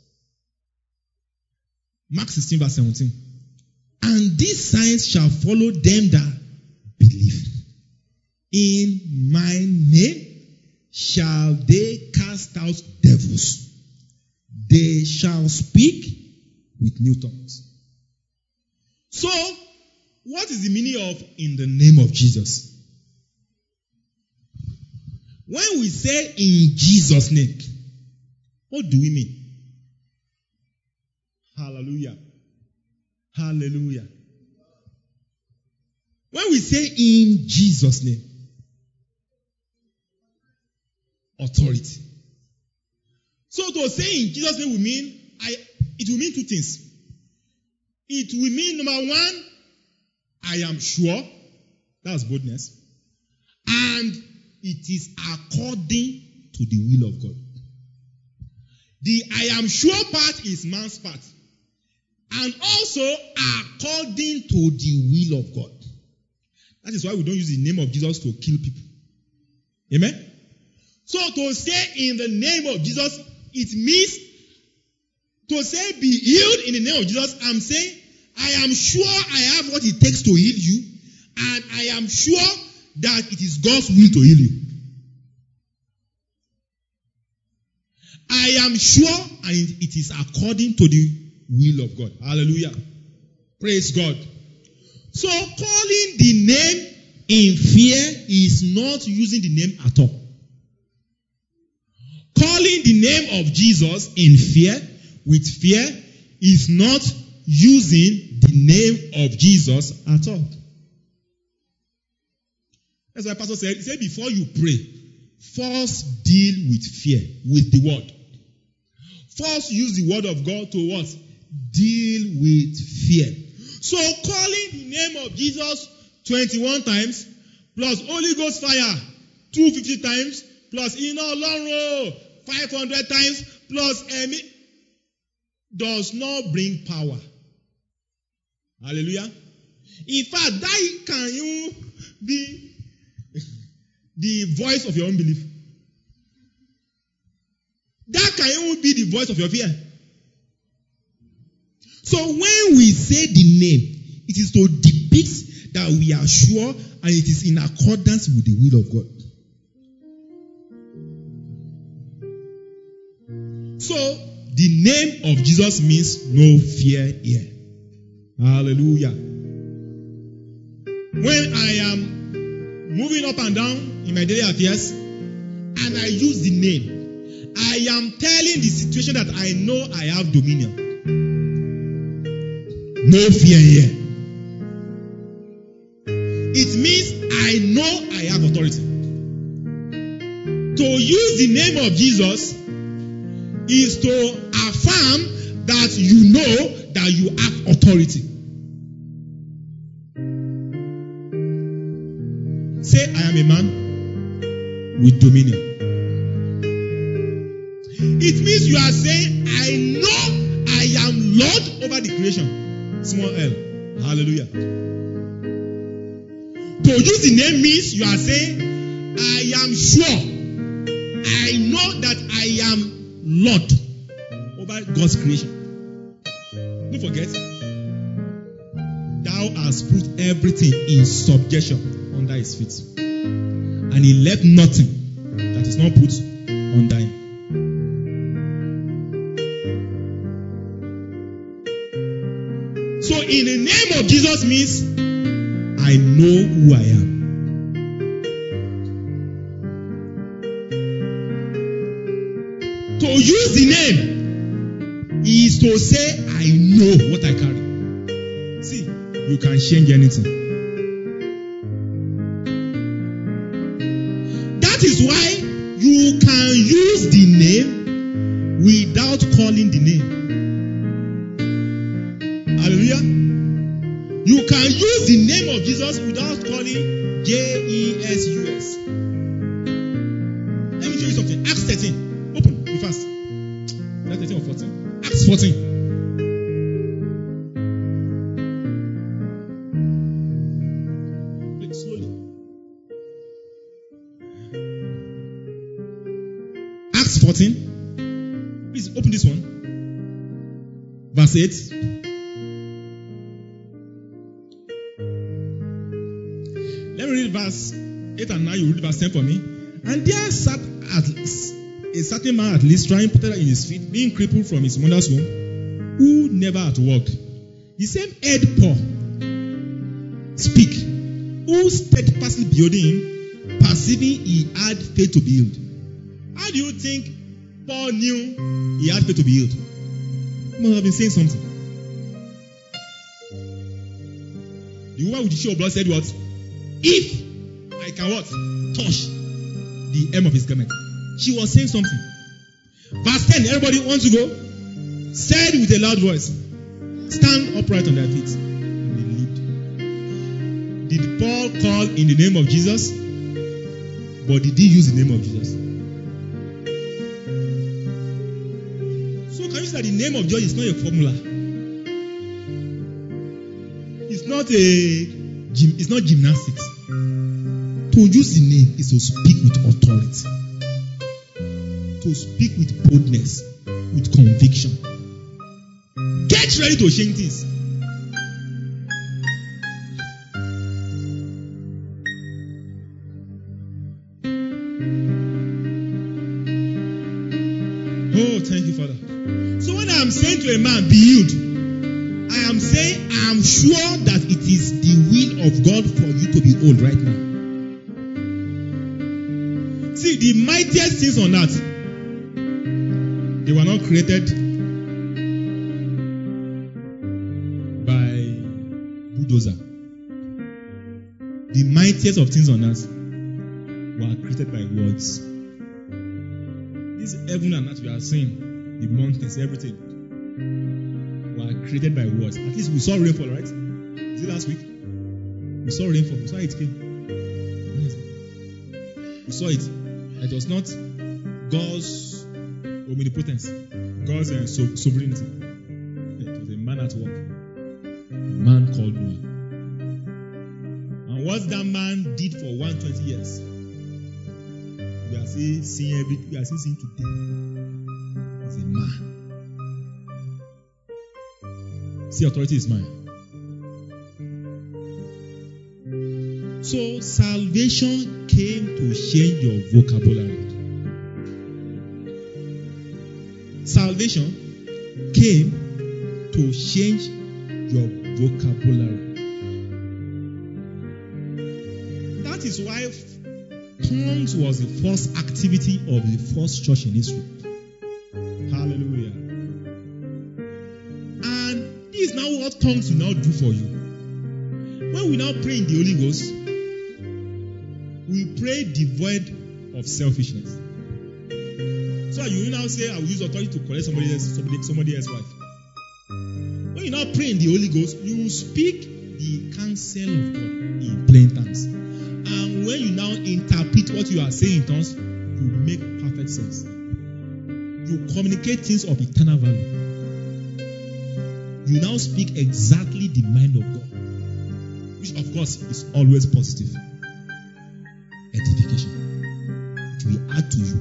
Mark sixteen, verse seventeen. And these signs shall follow them that believe. In my name shall they cast out devils. They shall speak with new tongues. So, what is the meaning of in the name of Jesus? When we say in Jesus' name, what do we mean? Hallelujah. Hallelujah. When we say in Jesus' name, authority. So to say in Jesus' name will mean, I, it will mean two things. It will mean, number one, I am sure. That's boldness. And it is according to the will of God. The I am sure part is man's part. And also according to the will of God. That is why we don't use the name of Jesus to kill people. Amen? So to say in the name of Jesus, it means to say be healed in the name of Jesus. I'm saying I am sure I have what it takes to heal you, and I am sure that it is God's will to heal you. I am sure, and it is according to the will of God. Hallelujah. Praise God. So calling the name in fear is not using the name at all. Calling the name of Jesus in fear, with fear, is not using the name of Jesus at all. That's why Pastor said, he said before you pray, first deal with fear, with the word. First use the word of God to what? Deal with fear. So calling the name of Jesus twenty-one times, plus Holy Ghost fire two hundred fifty times, plus Iná Ọlọ́run five hundred times, plus Ẹ̀mí, does not bring power. Hallelujah. In fact, that can you be the voice of your unbelief. That can even be the voice of your fear. So when we say the name, it is to depict that we are sure and it is in accordance with the will of God. So the name of Jesus means no fear here. Hallelujah. When I am moving up and down in my daily affairs and I use the name, I am telling the situation that I know I have dominion. No fear here. It means I know I have authority. To use the name of Jesus is to affirm that you know that you have authority. Say, I am a man with dominion. It means you are saying, I know I am Lord over the creation. Small L. Hallelujah. To use the name means you are saying, I am sure. I know that I am Lord over God's creation. Don't forget, thou hast put everything in subjection under his feet. And he left nothing that is not put under him. So in the name of Jesus means I know who I am. To use the name is to say I know what I carry. See, you can change anything. That is why you can use the name without calling the name. Hallelujah. You can use the name of Jesus without calling J E S U S. Let me show you something. Acts thirteen. Open. Be fast. Acts thirteen or fourteen? Acts fourteen. Look slowly. Acts fourteen. Please open this one. Verse eight. Let me read verse eight and nine, you read verse ten for me. And there sat at a certain man at least trying put in his feet, being crippled from his mother's womb, who never had walked. The same heard Paul speak, who steadfastly beholding him, perceiving he had faith to be healed. How do you think Paul knew he had faith to be healed? He must have been saying something. The woman with the issue of blood said what? If I can what? Touch the hem of his garment. She was saying something. Verse ten, everybody wants to go? Said with a loud voice, stand upright on their feet. And they lived. Did Paul call in the name of Jesus? But did he use the name of Jesus? So can you see that the name of Jesus is not a formula? It's not a gym, it's not gymnastics. To use the name is to speak with authority. To speak with boldness, with conviction. Get ready to change things. Oh, thank you, Father. So when I am saying to a man, be healed, I am saying, I am sure that it is the will of God for you to be whole right now. See, the mightiest things on earth, they were not created by bulldozer. The mightiest of things on earth were created by words. This heaven and earth we are seeing, the mountains, everything, were created by words. At least we saw rainfall, right? Is it last week? We saw rainfall. We saw it came. We saw it. It was not God's omnipotence, God's uh, so- sovereignty. It was a man at work. A man called Noah. And what that man did for one hundred twenty years, we are still seeing every, we are still seeing today. He's a man. See, authority is mine. So salvation came to change your vocabulary. Salvation came to change your vocabulary. That is why tongues was the first activity of the first church in history. Hallelujah. And this is now what tongues will now do for you. When we now pray in the Holy Ghost, we pray devoid of selfishness. So you will now say, I will use authority to correct somebody else, somebody, somebody else's wife. When you now pray in the Holy Ghost, you will speak the counsel of God in plain terms. And when you now interpret what you are saying in tongues, you make perfect sense. You communicate things of eternal value. You now speak exactly the mind of God, which of course is always positive. Edification. It will add to you.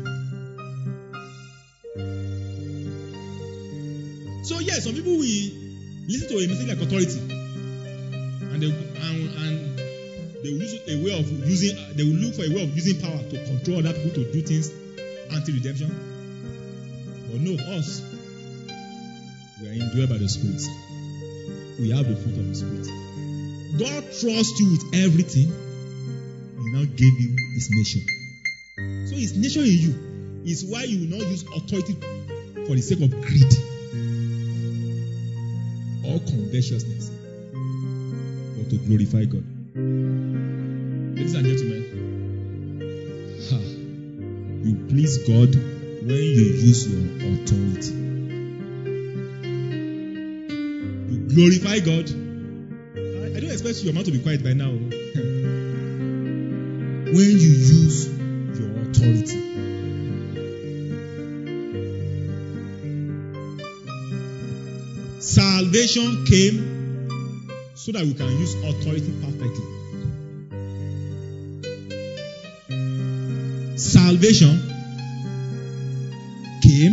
So yes, some people will listen to a message like authority, and they and, and they will use a way of using. They will look for a way of using power to control other people to do things anti-redemption. But no, us, we are indwelled by the Spirit. We have the fruit of the Spirit. God trusts you with everything. He now gave you His nation. So His nation in you is why you will not use authority for the sake of greed or covetousness, but to glorify God. Ladies and gentlemen, ha, you please God when you use your authority. You glorify God. I, I don't expect your mouth to be quiet by now. When you use your authority. Salvation came so that we can use authority perfectly. Salvation came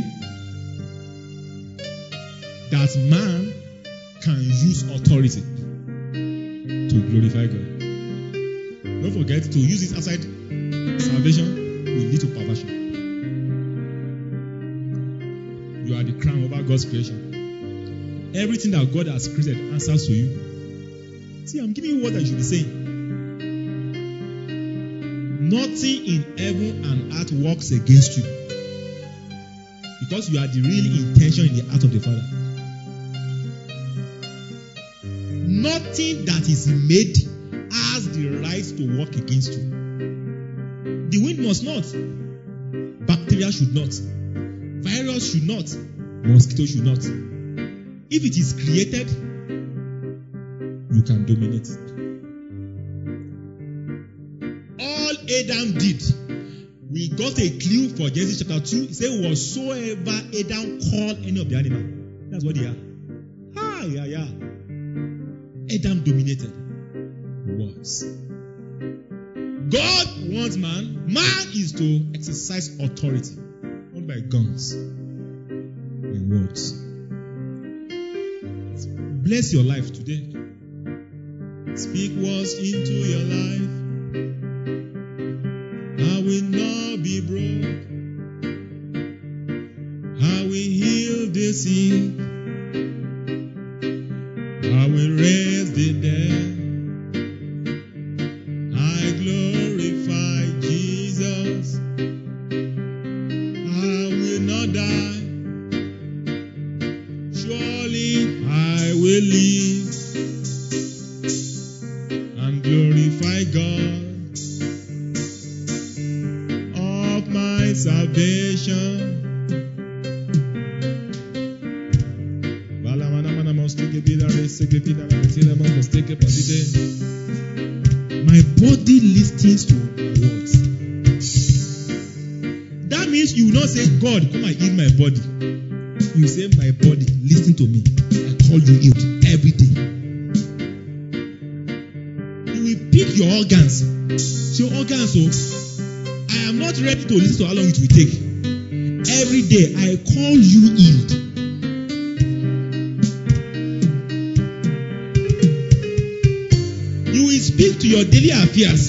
that man can use authority to glorify God. Don't forget to use it outside salvation will lead to perversion. You are the crown over God's creation. Everything that God has created answers to you. See, I'm giving you what I should be saying. Nothing in heaven and earth works against you. Because you are the real intention in the heart of the Father. Nothing that is made has the right to work against you. The wind must not. Bacteria should not. Virus should not. Mosquito should not. If it is created, you can dominate. All Adam did, we got a clue for Genesis chapter two. It said, whatsoever Adam called any of the animal. That's what they are. Ah, yeah, yeah. Adam dominated. Was. God wants man. Man is to exercise authority. Not by guns. By words. Bless your life today. Speak words into your life. I will not be broke. I will heal the sick. I will raise the dead. I glorify Jesus. I will not die. Surely I will live and glorify God of my salvation. My body listens to my words. That means you will not say, God, come and heal my body. You say, my body, listen to me. I call you healed every day. You will pick your organs. Your organs, so I am not ready to listen to how long it will take. Every day, I call you healed. You will speak to your daily affairs.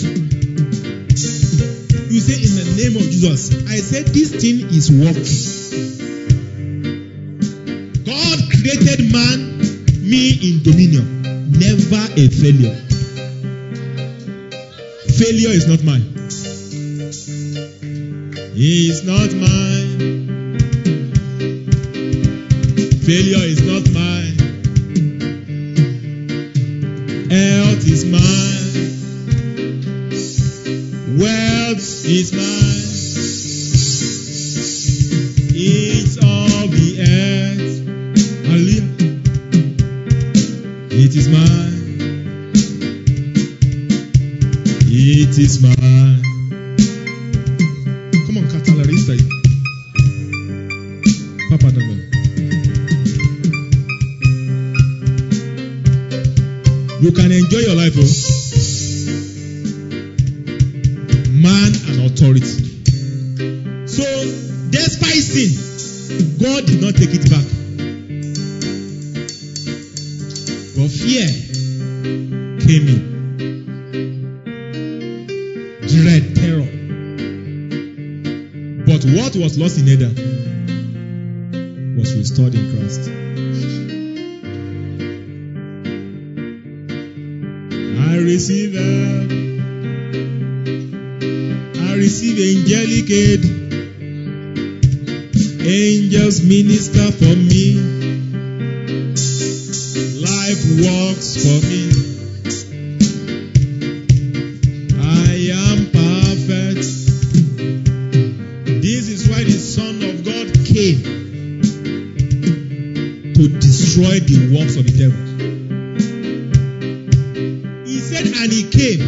You say, in the name of Jesus, I said this thing is working. God created man, me in dominion. Never a failure. Failure is not mine. He is not mine. Failure is not mine. Health is mine. Wealth is mine. It's of the earth. Hallelujah. It is mine. It is mine. Come on, Catalarista. Papa Daniel. You can enjoy your life, oh. Man and authority. So, despite sin, God did not take it back. But fear came in. Dread, terror. But what was lost in Eden was restored in Christ. I receive help. I receive angelic aid. Angels minister for me. Life works for me. I am perfect. This is why the Son of God came to destroy the works of the devil. He said, and he came.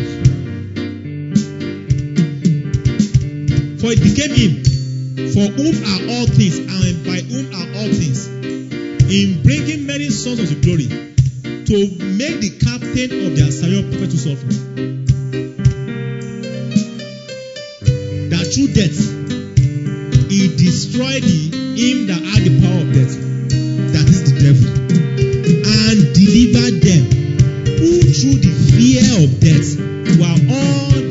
For it became him, for whom are all things, and by whom are all things, in bringing many sons of glory, to make the captain of their Zion perfect to suffer. That through death, he destroyed the, him that had the power of death, that is the devil, and delivered them who through the fear of death were all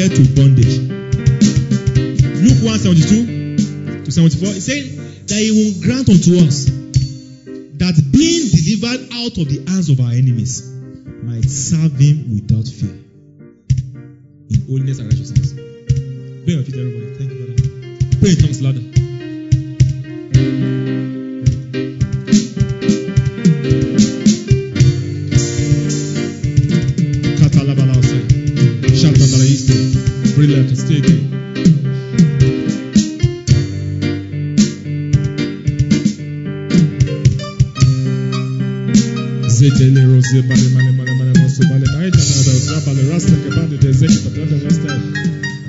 delivered to bondage. Luke one seventy-two to seventy-four, it said that he will grant unto us that being delivered out of the hands of our enemies might serve him without fear in holiness and righteousness. Pray on your feet, everybody. Thank you, Father. Pray in tongues louder. Brilliant, stay there. Zetele rose bale mane mane mane maso bale naita da da bale rasta ke bande de zeki patata rasta.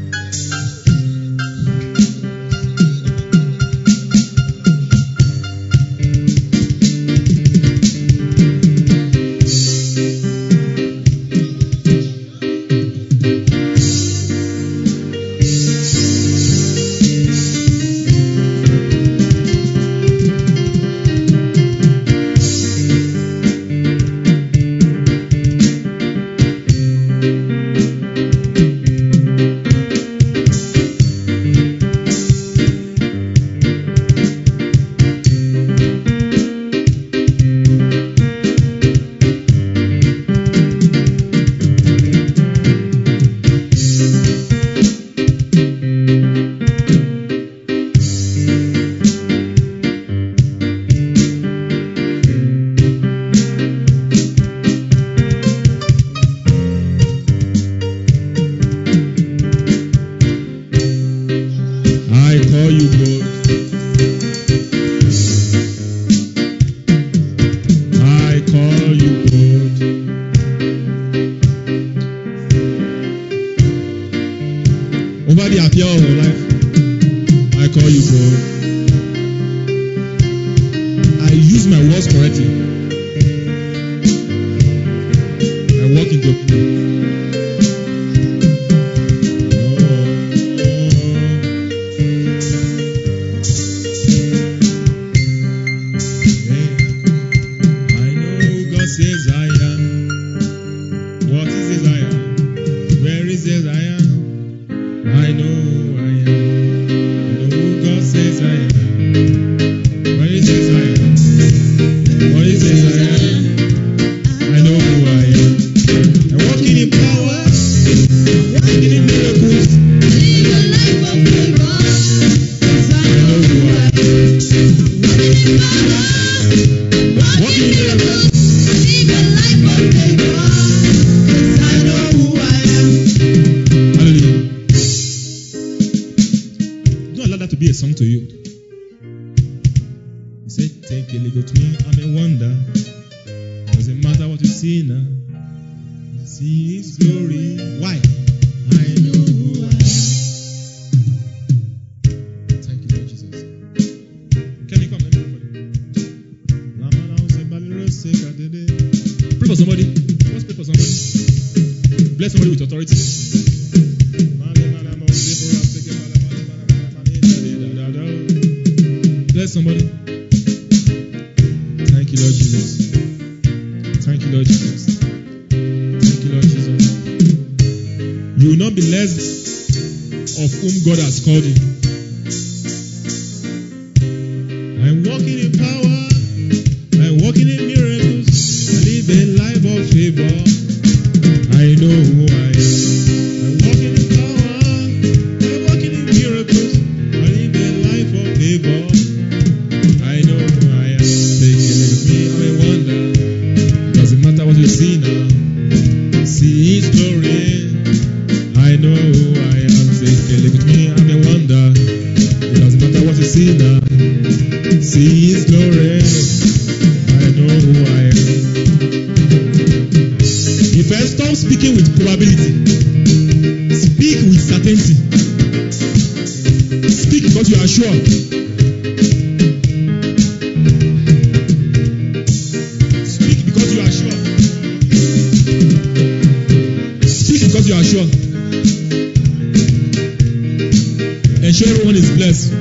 Ensure everyone is blessed.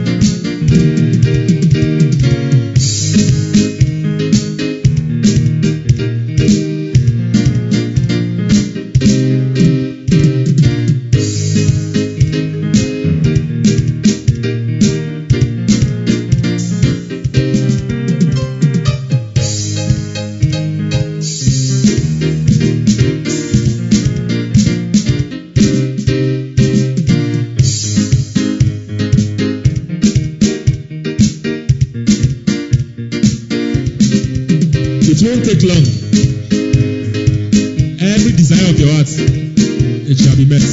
take long. Every desire of your heart, it shall be met.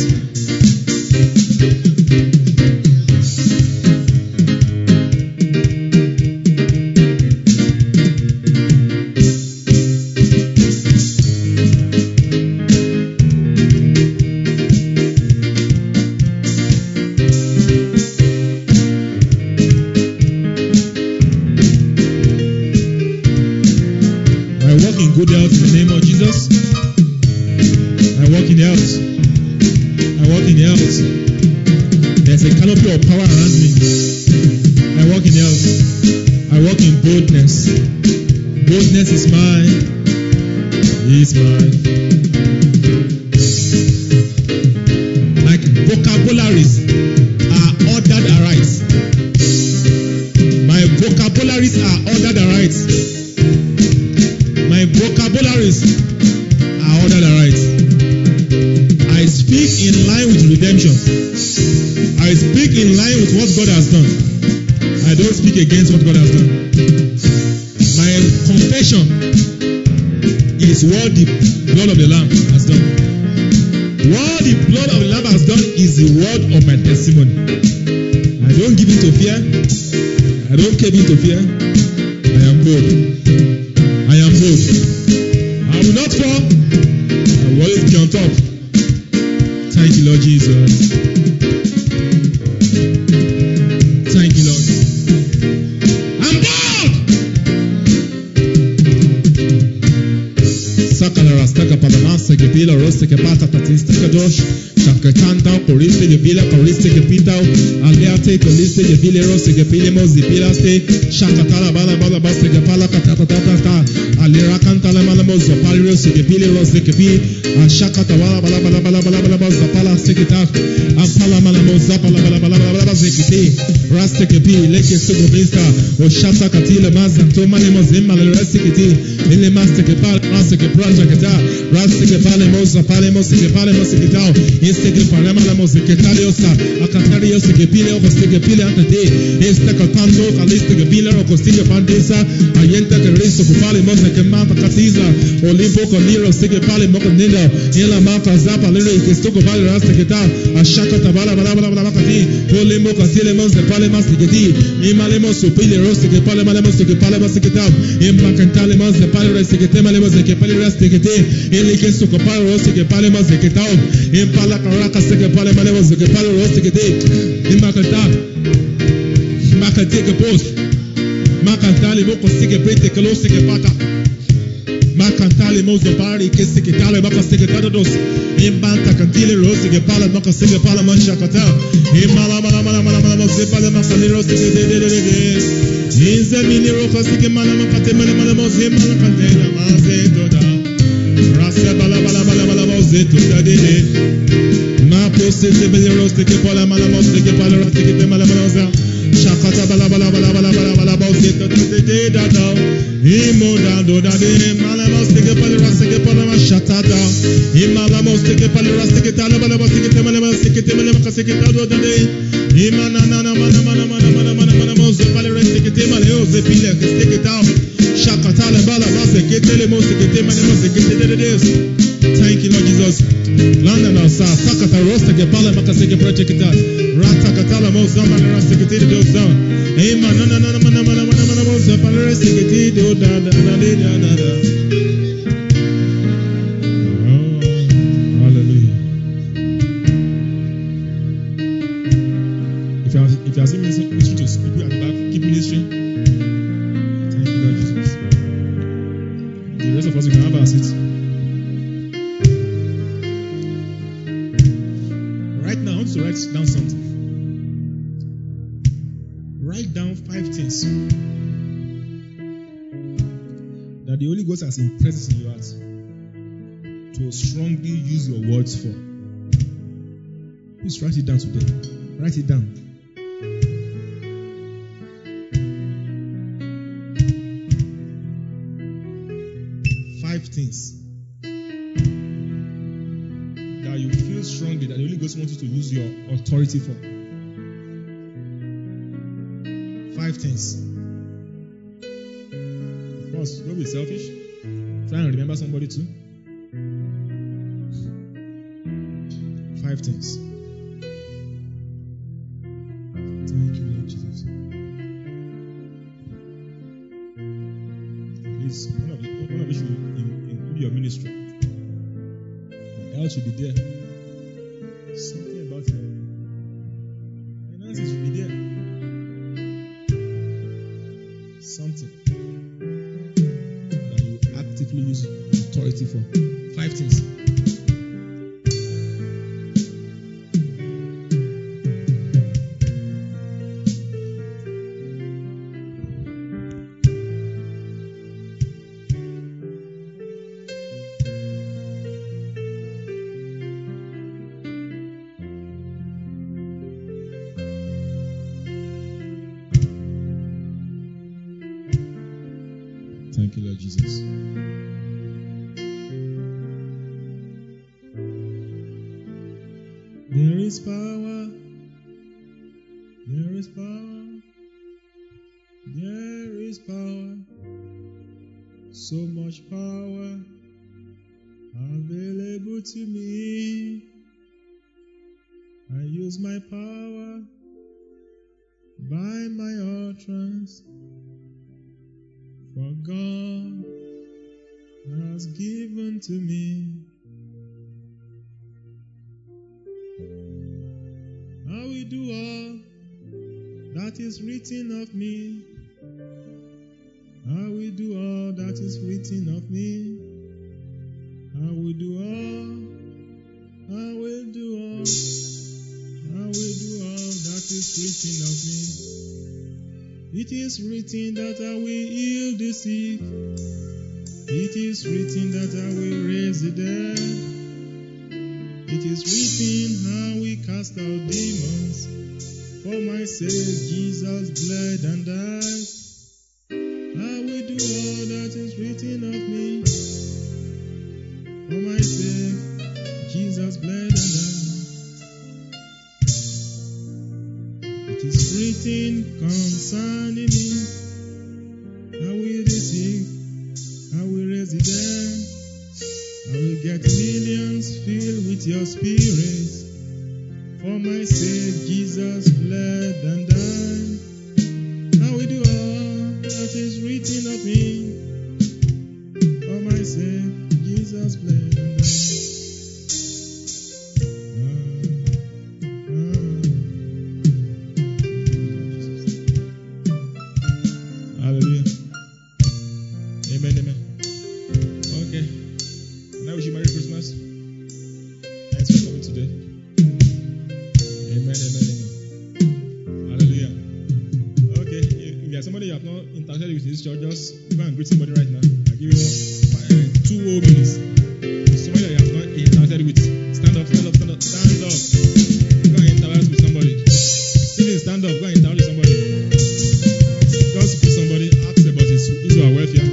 Good health in the name of Jesus. I walk in health. I walk in health. There's a canopy of power around me. I walk in health. I walk in boldness. Boldness is mine. Is mine. Like vocabularies are ordered aright. My vocabularies are ordered aright. My vocabularies are ordered aright. I speak in line with redemption. I speak in line with what God has done. I don't speak against what God has done. My confession is what the blood of the Lamb has done. What the blood of the Lamb has done is the word of my testimony. I don't give in to fear. I don't cave into fear. I am bold. I am bold. I will not fall. I will always be on top. Thank you, Lord Jesus. Thank you, Lord. I'm bold. Sakala rastaka padamasa gebila rosteke pata tatistaka dosh. Shakatanta koriste gebila koriste gepita aleate koriste gebile rosteke pile mozipila ste. Shakatala bala bala baste gepala katata tata. Alera kantala mala mozo paliro segepile rosteke pi. Shakata bala bala bala bala bala bala bala pala sekita. Ampala mala mozo pala bala bala bala bala sekiti. Rasteke pi leke sugobista. O shata katila mazanto male mozema le rasteke ile masteke pala rasteke praja kata. Rasteke pale mozo pale mozeke pale mozekita. Isteke pale mala mozekita leosa. Akatari yoseke pile o kosteke pile antate. Isteke tanto kaliste gebile o kosteke pandesa. Ayenta ke riso kupale mozeke mata katiza. Olimpo koliro seke pale moko nenda. Ila mata zapa lero ikestoko pale rasteke ta. Ashaka tabala bala bala bala kati. Olimpo kasile moze pale masikiti. Imale mozo pile rosteke pale mala mozeke pale masikita. Impakantale moze pale rasteke male mozeke pale rasteke. Ele que suco para o rosto que pale mas que tal em pala caraca se que pale male mas que pale o rosto que tem em macanta macante que post macantale mo consegue prete que lo se que pata macantale mo de pare que se que tal ma se que tal dos em banta cantile rosto que pala ma se que pala mancha cata em mala mala mala mala mala se pala ma se rosto que de de de de em zemine rosto que mala ma cate mala mala mo se mala cantela mas é toda Rasa bala bala bala bala moze to dadede. Ma pose se bele roste ke pala mala moze ke pala roste ke te mala moza. Shakata bala bala bala bala bala bala moze to dadede dada. Imo dado dade mala moze ke pala roste ke pala ma shatata. Imala moze ke pala roste ke tala bala moze ke te mala moze ke te mala moze ke tado dade. Imana na na mana mana mana mana mana mana moze pala roste ke te mala moze pile ke te ke ta. Shakatala bala basa ketele mo sekete mane mo sekete de de. Thank you, Lord Jesus. Landa na sa sakata rosta ke pala makase ke projecta. Rata katala mo zama na sekete de do. Hey man na na na na na na na na mo sa pala sekete do da da da da da da. Hallelujah. If you are if you are seeing ministry to people at the back, keep ministry. The rest of us, we can have our seats. Right now, I want to write down something. Write down five things that the Holy Ghost has impressed in your heart to strongly use your words for. Please write it down today. Write it down. Five things that you feel strongly that the Holy Ghost wants you to use your authority for. Five things. Of course, don't be selfish. Try and remember somebody too. Five things. Thank you, Lord Jesus. Please, one of you, one of you should include your ministry. Your health should be there. Something about your finances should be there. Something that you actively use authority for. Five things. Thank you, Lord Jesus. There is power. There is power. There is power. So much power available to me. I use my power by my utterance. For God has given to me. I will do all that is written of me. I will do all that is written of me. I will do all. I will do all. I will do all that is written of me. It is written that I will heal the sick. It is written that I will raise the dead. It is written how we cast out demons. For my sake, Jesus bled and died. I will do all that is written of me. For my sake, Jesus bled and died. It is written concerning me. I will the sick, I will raise the dead. I will get millions filled with your spirit. For my sake, Jesus bled and died. I will do all that is written of me. For my sake, Jesus bled and died. Hallelujah. Amen, amen. Okay. Now wish you Merry Christmas. Thanks for coming today. Amen, amen, amen. Hallelujah. Okay. If there's somebody you have not interacted with in this church, just go and greet somebody right now. I'll give you one, uh, two whole minutes. Somebody that you have not interacted with. Stand up, stand up, stand up, stand up. Go and interact with somebody. Still stand up, go and interact with somebody. Just put somebody, ask about his Israel welfare.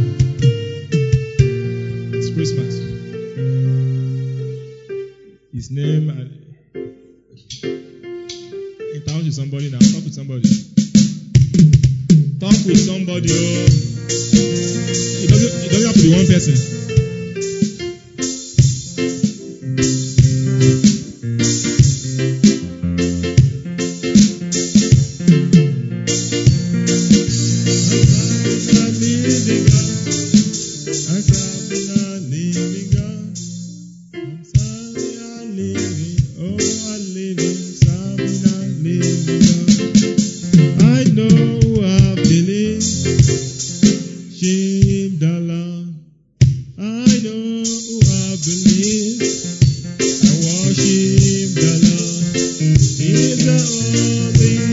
It's Christmas. His name and interact with somebody now. Talk with somebody. Talk with somebody. Oh. It doesn't, it doesn't have to be one person. He's the only